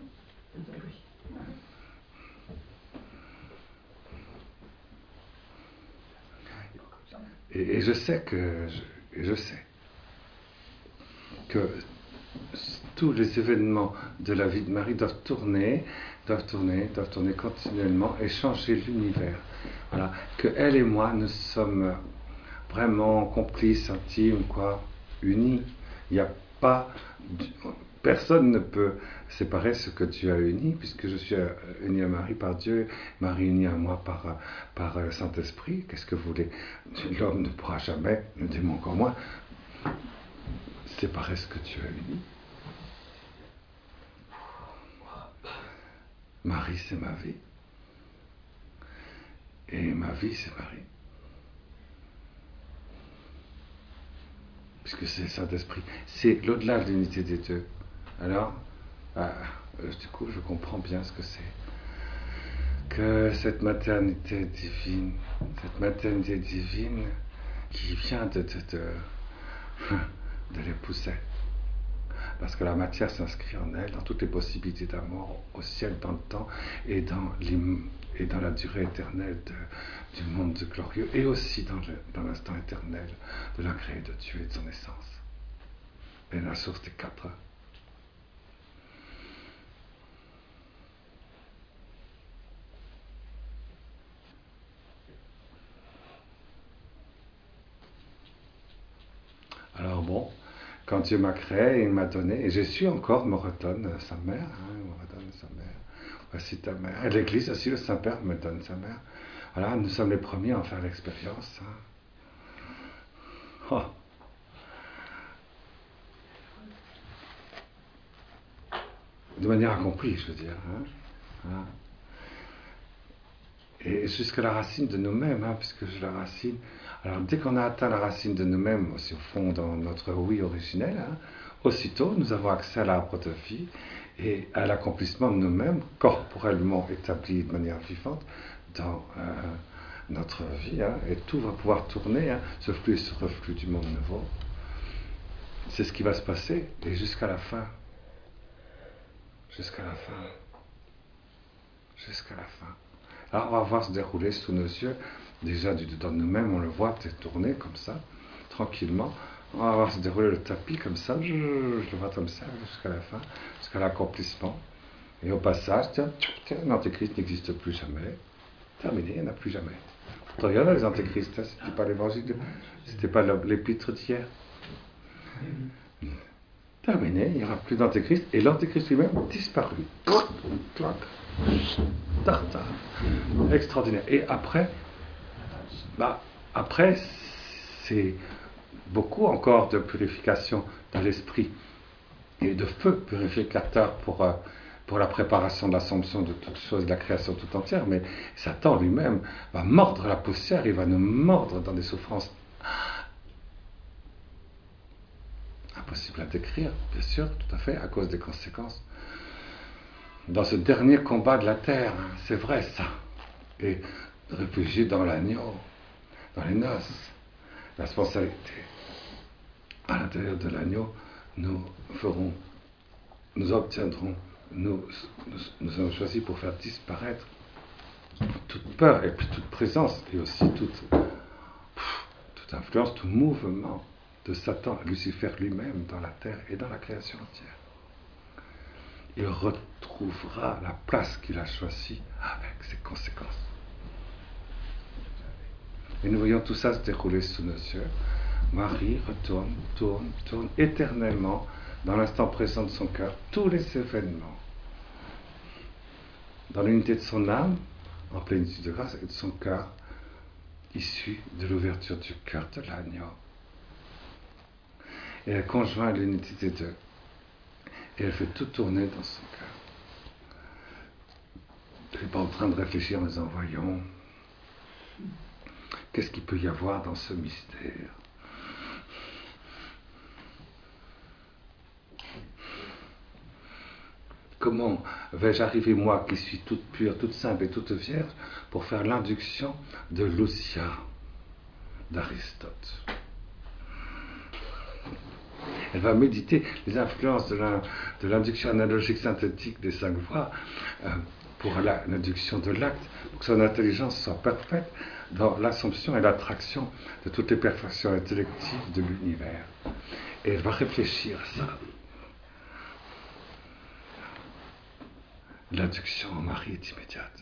Et, et je sais que... Je, et je sais que tous les événements de la vie de Marie doivent tourner, doivent tourner, doivent tourner continuellement et changer l'univers. Voilà, que elle et moi, nous sommes vraiment complices, intimes, quoi, unis. Il n'y a pas, personne ne peut séparer ce que Dieu a uni, puisque je suis uni à Marie par Dieu, Marie unie à moi par, par le Saint-Esprit. Qu'est-ce que vous voulez? L'homme ne pourra jamais, le démon encore moins, séparer ce que Dieu a uni. Marie, c'est ma vie. Et ma vie, c'est Marie. Puisque c'est le Saint-Esprit. C'est l'au-delà de l'unité des deux. Alors, ah, du coup, je comprends bien ce que c'est. Que cette maternité divine, cette maternité divine qui vient de... de, de de l'épouser. Parce que la matière s'inscrit en elle, dans toutes les possibilités d'amour, au ciel, dans le temps, et dans, et dans la durée éternelle de, du monde glorieux, et aussi dans, le, dans l'instant éternel de l'incréé de Dieu et de son essence. Et la source des quatre. Alors bon, quand Dieu m'a créé, il m'a donné, et Jésus encore me redonne sa mère, hein, il me redonne sa mère. Voici ta mère. Et l'Église aussi, le Saint-Père me donne sa mère. Voilà, nous sommes les premiers à en faire l'expérience. Hein. Oh. De manière accomplie, je veux dire. Hein. Voilà. Et jusqu'à la racine de nous-mêmes, hein, puisque je la racine. Alors, dès qu'on a atteint la racine de nous-mêmes, aussi au fond, dans notre oui originel, hein, aussitôt, nous avons accès à l'arbre de vie et à l'accomplissement de nous-mêmes, corporellement établi de manière vivante, dans euh, notre vie. Hein, et tout va pouvoir tourner, hein, ce flux et ce reflux du monde nouveau. C'est ce qui va se passer, et jusqu'à la fin. Jusqu'à la fin. Jusqu'à la fin. Alors, on va voir se dérouler sous nos yeux déjà du dedans de nous-mêmes, on le voit tourner comme ça, tranquillement. On va voir se dérouler le tapis comme ça, je, je, je le vois comme ça jusqu'à la fin, jusqu'à l'accomplissement. Et au passage, tiens, tiens, l'antéchrist n'existe plus jamais. Terminé, il n'y en a plus jamais. Pourtant, il y en a les antéchrists, hein, c'était pas l'évangile, c'était pas l'épître d'hier. Terminé, il n'y aura plus d'antéchrist, et l'antéchrist lui-même disparu. Clac, tartare. Extraordinaire. Et après, bah, après, c'est beaucoup encore de purification dans l'esprit et de feu purificateur pour, euh, pour la préparation de l'assomption de toutes choses, de la création tout entière. Mais Satan lui-même va mordre la poussière, il va nous mordre dans des souffrances impossibles à décrire, bien sûr, tout à fait, à cause des conséquences. Dans ce dernier combat de la terre, c'est vrai ça. Et réfugié dans l'agneau, dans les noces, la responsabilité. À l'intérieur de l'agneau, nous ferons, nous obtiendrons, nous, nous, nous avons choisi pour faire disparaître toute peur et puis toute présence et aussi toute, toute influence, tout mouvement de Satan, Lucifer lui-même dans la terre et dans la création entière. Il retrouvera la place qu'il a choisie avec ses conséquences. Et nous voyons tout ça se dérouler sous nos yeux. Marie retourne, tourne, tourne éternellement dans l'instant présent de son cœur, tous les événements, dans l'unité de son âme, en plénitude de grâce, et de son cœur, issu de l'ouverture du cœur de l'agneau. Et elle conjoint l'unité des deux. Et elle fait tout tourner dans son cœur. Elle n'est pas en train de réfléchir en disant, voyons, qu'est-ce qu'il peut y avoir dans ce mystère? Comment vais-je arriver, moi, qui suis toute pure, toute simple et toute vierge, pour faire l'induction de Lucia, d'Aristote? Elle va méditer les influences de l'induction analogique synthétique des cinq voies euh, pour la, l'induction de l'acte, pour que son intelligence soit parfaite dans l'assomption et l'attraction de toutes les perfections intellectives de l'univers. Et elle va réfléchir à ça. L'induction en Marie est immédiate.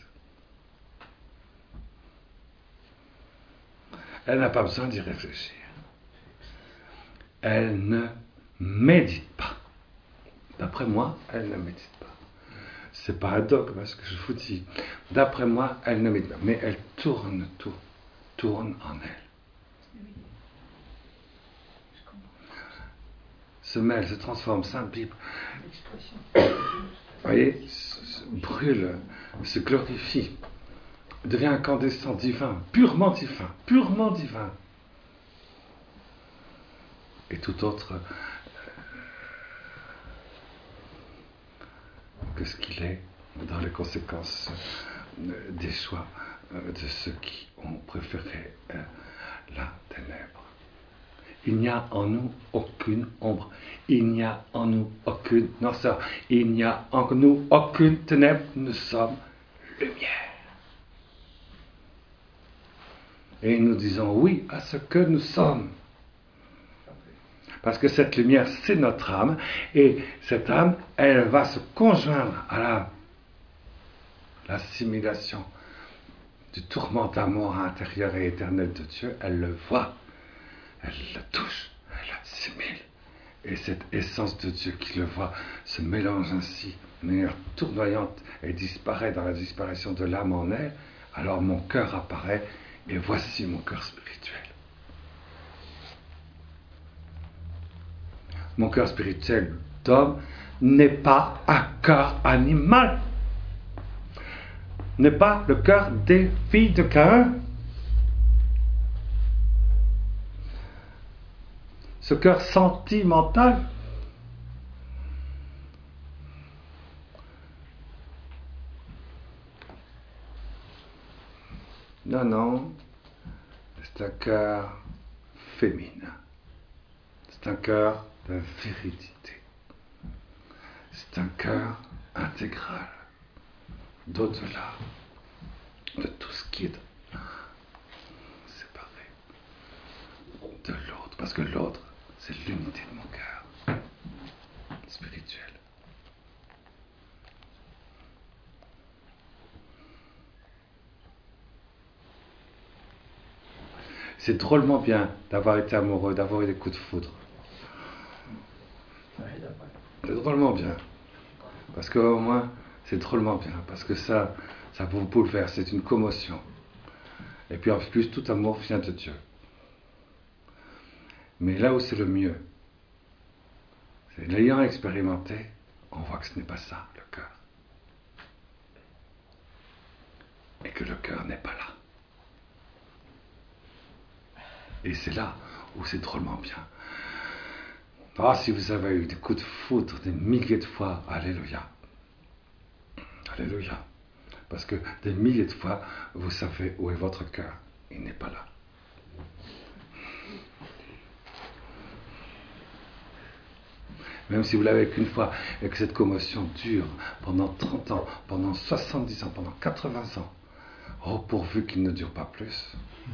Elle n'a pas besoin d'y réfléchir. Elle ne médite pas. D'après moi, elle ne médite pas. C'est pas un dogme, ce que je vous dis. D'après moi, elle ne médite pas. Mais elle tourne tout, tourne en elle. Se mêle, se transforme, s'imbibe. Vous voyez, se brûle, se glorifie, devient incandescent, divin, purement divin, purement divin. Et tout autre euh, que ce qu'il est dans les conséquences euh, des choix euh, de ceux qui ont préféré euh, la ténèbre. Il n'y a en nous aucune ombre, il n'y a en nous aucune noirceur, il n'y a en nous aucune ténèbre, nous sommes lumière. Et nous disons oui à ce que nous sommes. Parce que cette lumière, c'est notre âme, et cette âme, elle va se conjoindre à la, l'assimilation du tourment d'amour intérieur et éternel de Dieu. Elle le voit, elle le touche, elle l'assimile. Et cette essence de Dieu qui le voit se mélange ainsi de manière tournoyante et disparaît dans la disparition de l'âme en elle. Alors mon cœur apparaît, et voici mon cœur spirituel. Mon cœur spirituel d'homme n'est pas un cœur animal, n'est pas le cœur des filles de Caïn. Ce cœur sentimental, non, non, c'est un cœur féminin, c'est un cœur de véridité. C'est un cœur intégral, d'au-delà de tout ce qui est Parce que l'autre, c'est l'unité de mon cœur spirituel. C'est drôlement bien d'avoir été amoureux, d'avoir eu des coups de foudre. C'est drôlement bien. Parce qu'au moins, c'est drôlement bien. Parce que ça, ça vous bouleverse, c'est une commotion. Et puis en plus, tout amour vient de Dieu. Mais là où c'est le mieux, c'est l'ayant expérimenté, on voit que ce n'est pas ça, le cœur. Et que le cœur n'est pas là. Et c'est là où c'est drôlement bien. Ah, si vous avez eu des coups de foudre des milliers de fois, alléluia. Alléluia. Parce que des milliers de fois, vous savez où est votre cœur. Il n'est pas là. Même si vous l'avez qu'une fois, et que cette commotion dure pendant trente ans, pendant soixante-dix ans, pendant quatre-vingts ans, oh, pourvu qu'il ne dure pas plus.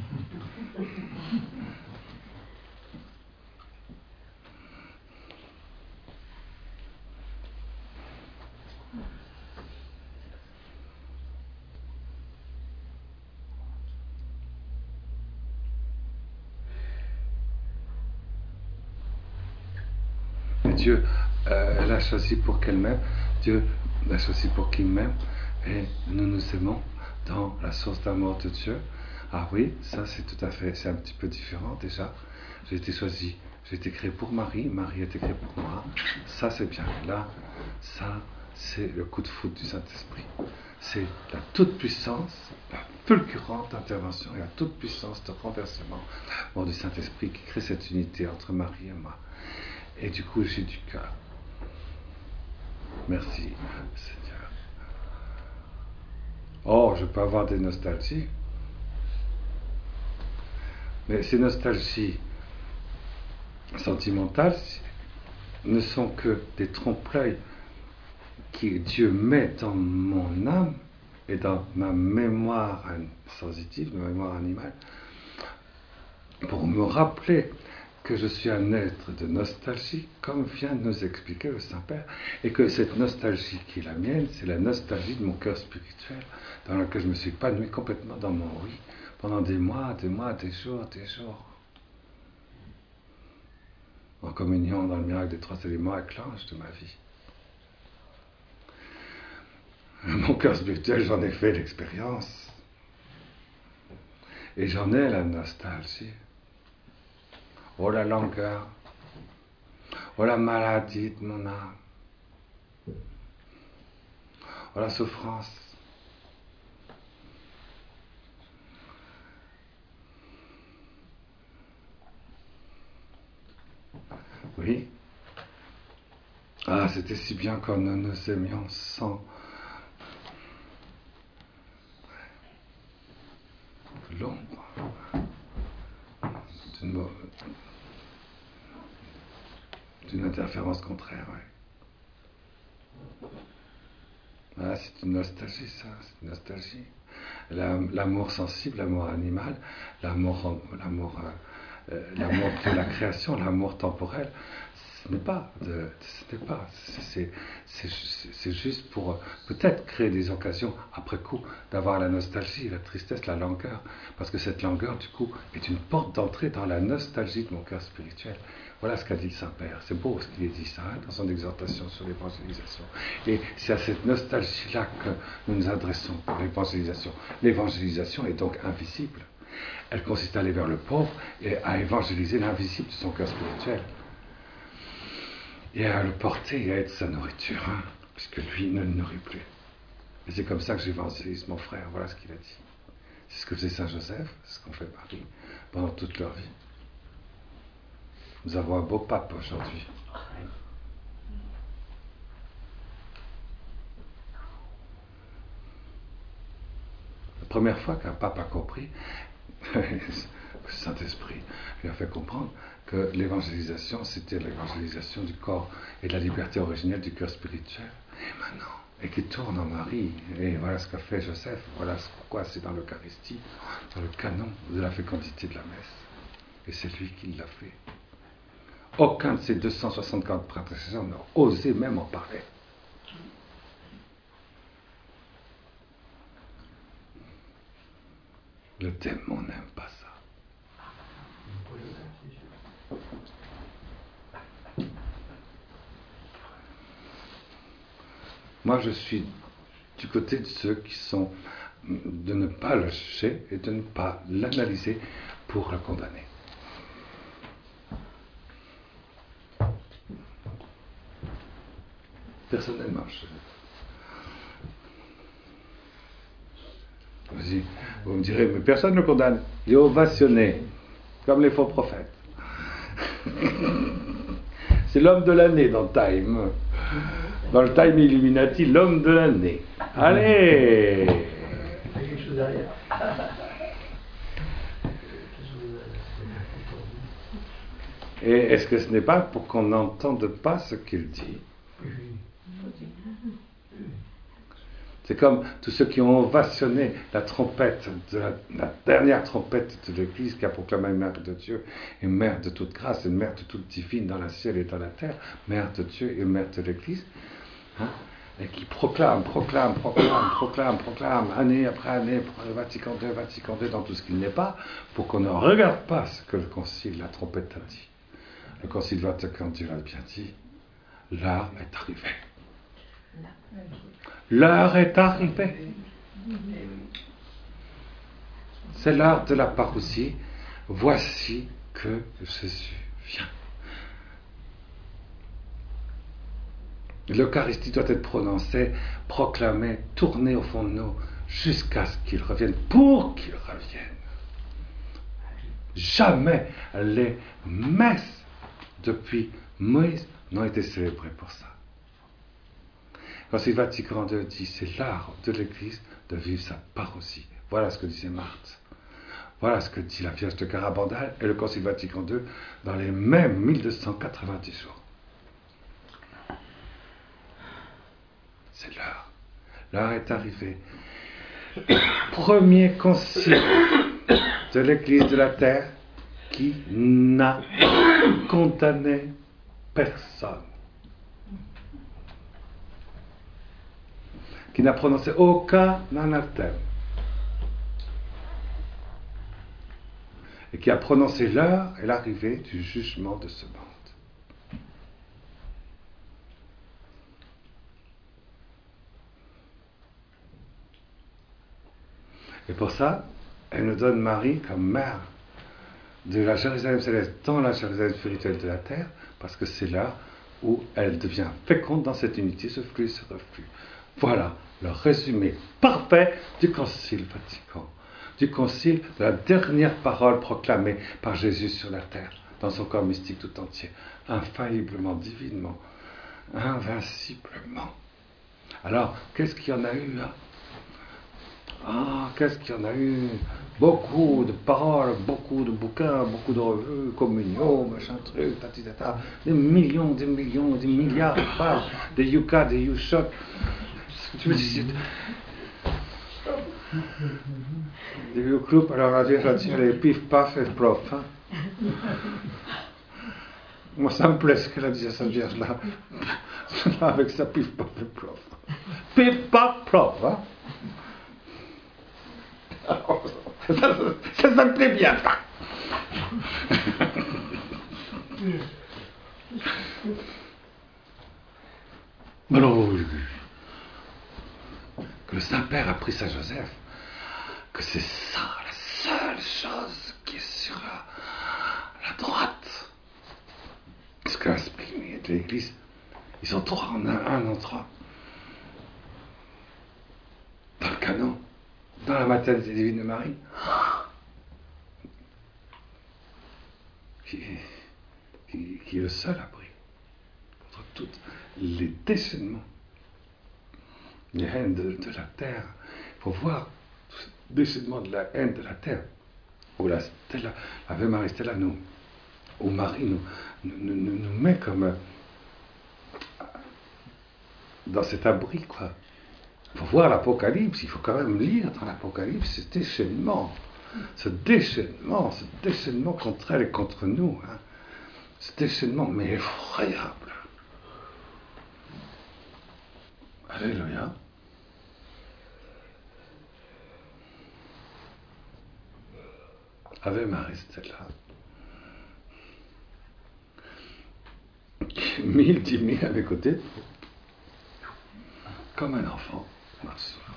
Et Dieu euh, l'a choisi pour qu'elle m'aime. Dieu l'a choisi pour qu'il m'aime. Et nous nous aimons dans la source d'amour de Dieu. Ah oui, ça c'est tout à fait, c'est un petit peu différent déjà. J'ai été choisi, j'ai été créé pour Marie, Marie a été créée pour moi. Ça c'est bien. Là, ça c'est le coup de foudre du Saint-Esprit. C'est la toute-puissance, la fulgurante intervention et la toute-puissance de renversement bon, du Saint-Esprit qui crée cette unité entre Marie et moi. Et du coup, j'ai du cœur. Merci, Seigneur. Oh, je peux avoir des nostalgies. Mais ces nostalgies sentimentales ne sont que des trompe-l'œil que Dieu met dans mon âme et dans ma mémoire sensitive, ma mémoire animale, pour me rappeler que je suis un être de nostalgie, comme vient de nous expliquer le Saint-Père, et que cette nostalgie qui est la mienne, c'est la nostalgie de mon cœur spirituel, dans laquelle je me suis épanoui complètement dans mon oui, pendant des mois, des mois, des jours, des jours. En communion dans le miracle des trois éléments avec l'ange de ma vie. Mon cœur spirituel, j'en ai fait l'expérience. Et j'en ai la nostalgie. Oh la langueur, oh la maladie de mon âme, oh la souffrance. Oui. Ah, c'était si bien quand nous nous aimions sans l'ombre d'une d'une interférence contraire, oui. Ah, c'est une nostalgie, ça, c'est une nostalgie. La, l'amour sensible, l'amour animal, l'amour, l'amour, euh, l'amour de la création, l'amour temporel, ce n'est pas, de, ce n'est pas, c'est, c'est, c'est, c'est juste pour euh, peut-être créer des occasions après coup d'avoir la nostalgie, la tristesse, la langueur, parce que cette langueur du coup est une porte d'entrée dans la nostalgie de mon cœur spirituel. Voilà ce qu'a dit le Saint-Père. C'est beau ce qu'il a dit ça hein, dans son exhortation sur l'évangélisation. Et c'est à cette nostalgie-là que nous nous adressons pour l'évangélisation. L'évangélisation est donc invisible. Elle consiste à aller vers le pauvre et à évangéliser l'invisible de son cœur spirituel. Et à le porter et à être sa nourriture, hein, puisque lui ne le nourrit plus. Et c'est comme ça que j'évangélise mon frère. Voilà ce qu'il a dit. C'est ce que faisait Saint Joseph, c'est ce qu'on fait Marie pendant toute leur vie. Nous avons un beau pape aujourd'hui. La première fois qu'un pape a compris, le Saint-Esprit lui a fait comprendre que l'évangélisation, c'était l'évangélisation du corps et de la liberté originelle du cœur spirituel. Et maintenant, et qui tourne en Marie. Et voilà ce qu'a fait Joseph. Voilà pourquoi c'est dans l'Eucharistie, dans le canon de la fécondité de la messe. Et c'est lui qui l'a fait. Aucun de ces deux cent soixante-quatre prédécesseurs n'a osé même en parler. Le démon n'aime pas ça. Moi, je suis du côté de ceux qui sont de ne pas le juger et de ne pas l'analyser pour le condamner. Personnellement, je... Vas-y, vous me direz, mais personne ne le condamne. Il est ovationné, comme les faux prophètes. C'est l'homme de l'année dans Time. Dans le Time Illuminati, l'homme de l'année. Allez! Il y a quelque chose derrière. Et est-ce que ce n'est pas pour qu'on n'entende pas ce qu'il dit? C'est comme tous ceux qui ont ovationné la trompette, de la, la dernière trompette de l'Église qui a proclamé Mère de Dieu et Mère de toute grâce et Mère de toute divine dans le ciel et dans la terre, Mère de Dieu et Mère de l'Église, hein, et qui proclame, proclame, proclame, proclame, proclame, année après année, pour le Vatican deux, Vatican deux, dans tout ce qu'il n'est pas, pour qu'on ne regarde pas ce que le Concile, la trompette a dit. Le Concile Vatican deux a bien dit, l'heure est arrivée. L'heure est arrivée. C'est l'heure de la parousie. Voici que Jésus vient. L'Eucharistie doit être prononcée, proclamée, tournée au fond de nous, jusqu'à ce qu'il revienne, pour qu'il revienne. Jamais les messes depuis Moïse n'ont été célébrées pour ça. Quand le Vatican deux dit c'est l'art de l'Église de vivre sa parousie. Voilà ce que disait Marthe. Voilà ce que dit la Vierge de Garabandal et le Concile Vatican deux dans les mêmes mille deux cent quatre-vingt-dix jours. C'est l'heure. L'heure est arrivée. Premier concile de l'Église de la terre qui n'a condamné personne. Qui n'a prononcé aucun anathème. Et qui a prononcé l'heure et l'arrivée du jugement de ce monde. Et pour ça, elle nous donne Marie comme mère de la Jérusalem céleste dans la Jérusalem spirituelle de la terre, parce que c'est là où elle devient féconde dans cette unité, ce flux, ce reflux. Voilà le résumé parfait du Concile Vatican, du Concile de la dernière parole proclamée par Jésus sur la terre, dans son corps mystique tout entier, infailliblement, divinement, invinciblement. Alors, qu'est-ce qu'il y en a eu hein? Ah, qu'est-ce qu'il y en a eu? Beaucoup de paroles, beaucoup de bouquins, beaucoup de revues, communion, machin truc, tati tata, des millions, des millions, des milliards de pages, des yucca, des yushot. Tu me dis, des vieux clubs, alors la Vierge a dit, les pif paf et prof. Hein. Moi, ça me plaît ce qu'elle a dit à cette Vierge-là, avec sa pif paf et prof. Pif paf prof, hein. Alors, ça, ça, ça, ça me plaît bien, ça. Alors, oui, que le Saint-Père a pris Saint Joseph, que c'est ça la seule chose qui est sur la, la droite. Parce que l'Esprit de l'Église, ils sont trois en un, un en trois. Dans le canon, dans la maternité divine de Marie, qui, qui, qui est le seul abri contre tous les déchaînements, les haines de, de la terre. Il faut voir tout ce déchaînement de la haine de la terre, où la Stella, la Vierge Marie Stella nous, où Marie nous, nous, nous, nous met comme euh, dans cet abri, quoi. Il faut voir l'Apocalypse, il faut quand même lire dans l'Apocalypse ce déchaînement, ce déchaînement, ce déchaînement contre elle et contre nous. Hein. ce déchaînement, mais effroyable. Alléluia. Ave Marie, c'était là. Mille, dix mille à mes côtés, comme un enfant. Ave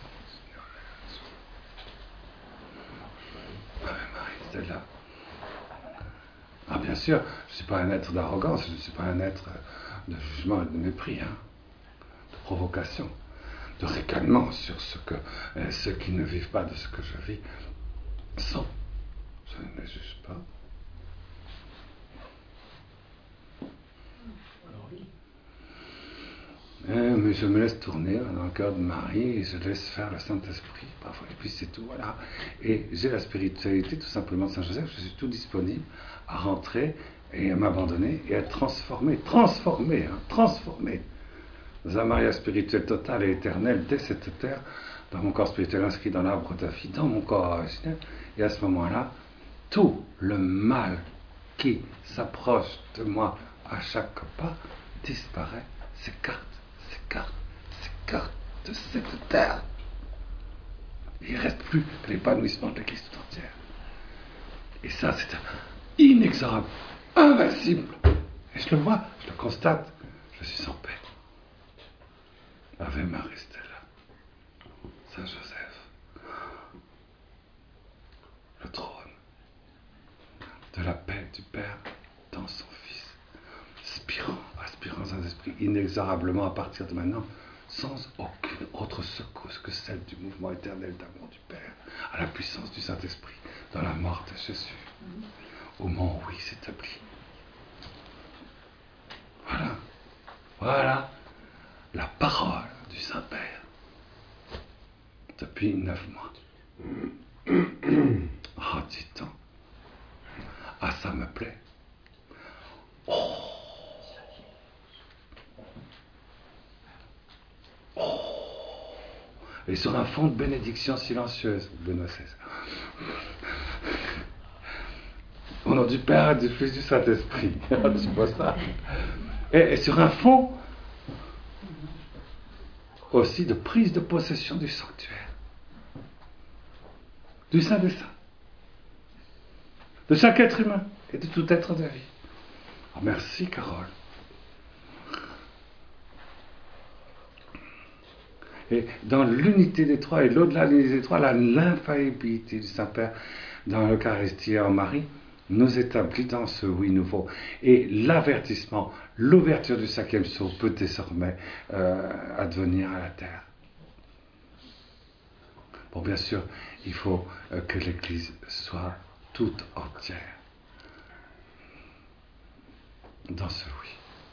Marie, c'était là. Ah, bien sûr, je ne suis pas un être d'arrogance, je ne suis pas un être de jugement et de mépris, hein, de provocation, de ricanement sur ce que euh, ceux qui ne vivent pas de ce que je vis sont. Je ne les juge pas. Euh, mais je me laisse tourner dans le cœur de Marie et je laisse faire le Saint-Esprit parfois, et puis c'est tout, voilà. Et j'ai la spiritualité tout simplement de Saint-Joseph, je suis tout disponible à rentrer et à m'abandonner et à être transformé, transformé, hein, transformé dans un mariage spirituel total et éternel dès cette terre, dans mon corps spirituel inscrit dans l'arbre de la vie, dans mon corps originel, et à ce moment-là, tout le mal qui s'approche de moi à chaque pas disparaît, s'écarte, s'écarte, s'écarte de cette terre. Il ne reste plus que l'épanouissement de l'Église tout entière. Et ça, c'est inexorable, invincible. Et je le vois, je le constate, je suis en paix. Ave Marie, Stella, Saint Joseph, le trône de la paix du Père dans son Fils, aspirant, aspirant à un esprit inexorablement à partir de maintenant, sans aucune autre secousse que celle du mouvement éternel d'amour du Père, à la puissance du Saint-Esprit, dans la mort de Jésus, au moment où il s'établit. Voilà, voilà la parole du Saint-Père depuis neuf mois. Oh, dit-on. Ah, ça me plaît. Oh. Oh. Et sur un fond de bénédiction silencieuse, Benoît seize. Au nom du Père, du Fils, du Saint-Esprit. Tu vois ça? Et, et sur un fond aussi de prise de possession du sanctuaire, du Saint des Saints, de chaque être humain et de tout être de vie. Oh, merci, Carole. Et dans l'unité des trois, et l'au-delà de l'unité des trois, la l'infaillibilité du Saint-Père dans l'Eucharistie en Marie nous établit dans ce oui nouveau. Et l'avertissement, l'ouverture du cinquième sceau peut désormais euh, advenir à la terre. Bon, bien sûr, il faut euh, que l'Église soit toute entière dans ce oui.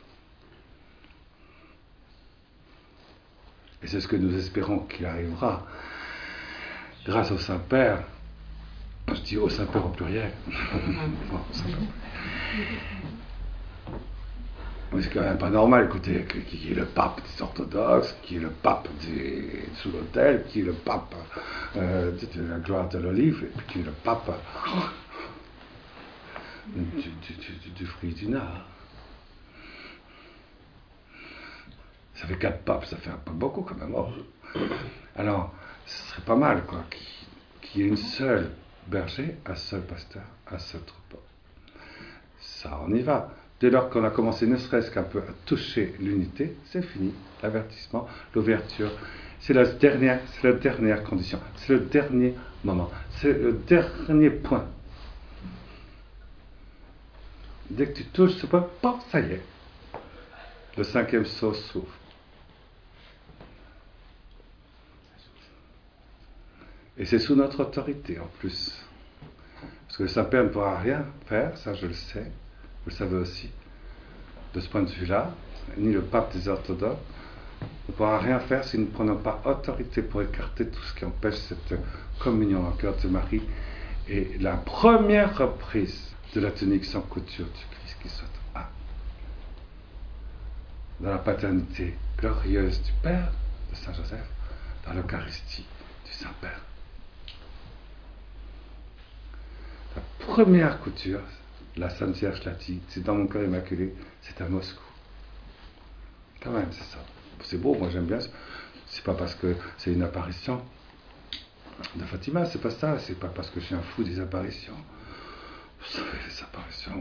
Et c'est ce que nous espérons qu'il arrivera grâce au Saint-Père. Je dis au Saint-Père au pluriel. Bon, au Saint-Père. Mais c'est quand même pas normal, écoutez, qui est le pape des orthodoxes, qui est le pape des, sous l'autel, qui est le pape euh, de, de la gloire de l'olive, et puis qui est le pape du, du, du, du fruit du nard. Ça fait quatre papes, ça fait un peu beaucoup quand même. Oh. Alors, ce serait pas mal, quoi, qu'il y ait une seule berger, un seul pasteur, un seul troupeau. Ça, on y va. Dès lors qu'on a commencé ne serait-ce qu'un peu à toucher l'unité, c'est fini. L'avertissement, l'ouverture, c'est la dernière, c'est la dernière condition, c'est le dernier moment, c'est le dernier point. Dès que tu touches ce point, paf, ça y est. Le cinquième sceau s'ouvre. Et c'est sous notre autorité en plus. Parce que le Saint-Père ne pourra rien faire, ça je le sais, vous le savez aussi. De ce point de vue-là, ni le pape des orthodoxes ne pourra rien faire si nous ne prenons pas autorité pour écarter tout ce qui empêche cette communion au cœur de Marie et la première reprise de la tunique sans couture du Christ qui soit à dans la paternité glorieuse du Père, de Saint Joseph, dans l'Eucharistie du Saint-Père. La première couture, la Sainte Vierge l'a dit, c'est dans mon cœur immaculé, c'est à Moscou. Quand même, c'est ça. C'est beau, moi j'aime bien. C'est pas parce que c'est une apparition de Fatima, c'est pas ça. C'est pas parce que je suis un fou des apparitions. Vous savez, les apparitions.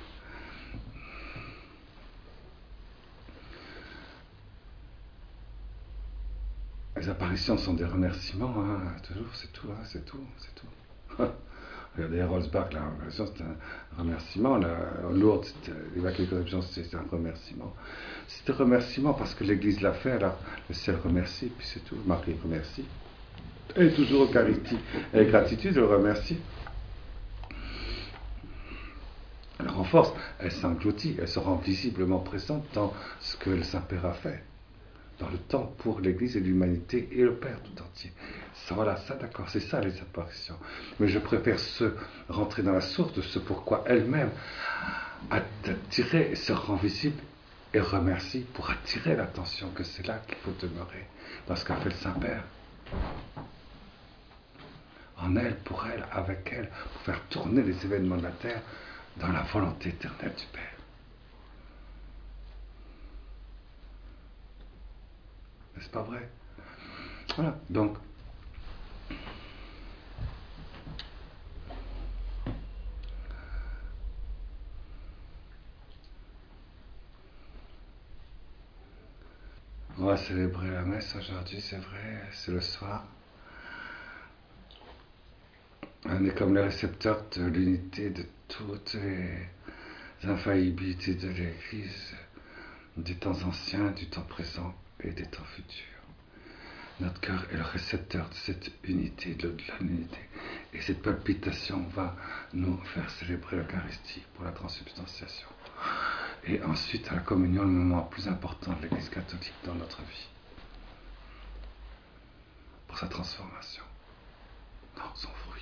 Les apparitions sont des remerciements, hein, toujours, c'est tout, hein, c'est tout, c'est tout. Regardez, Rolsbach, la l'apparition, c'est un remerciement. La, Lourdes, l'Immaculée Conception, c'est un remerciement. C'est un remerciement parce que l'Église l'a fait, alors le ciel remercie, puis c'est tout. Marie remercie. Et toujours Eucharistie et gratitude, elle remercie. Elle renforce, elle s'engloutit, elle se rend visiblement présente dans ce que le Saint-Père a fait, dans le temps pour l'Église et l'humanité et le Père tout entier. Ça, voilà, ça d'accord, c'est ça les apparitions. Mais je préfère se rentrer dans la source de ce pourquoi elle-même a attiré et se rend visible et remercie pour attirer l'attention que c'est là qu'il faut demeurer. Parce qu'a fait le Saint-Père. En elle, pour elle, avec elle, pour faire tourner les événements de la terre dans la volonté éternelle du Père. N'est-ce pas vrai? Voilà, donc on va célébrer la messe aujourd'hui, c'est vrai, c'est le soir. On est comme le récepteur de l'unité de toutes les infaillibilités de l'Église, des temps anciens, du temps présent et des temps futurs. Notre cœur est le récepteur de cette unité, de l'unité. Et cette palpitation va nous faire célébrer l'Eucharistie pour la transsubstantiation. Et ensuite, à la communion, le moment le plus important de l'Église catholique dans notre vie. Pour sa transformation. Non, son fruit.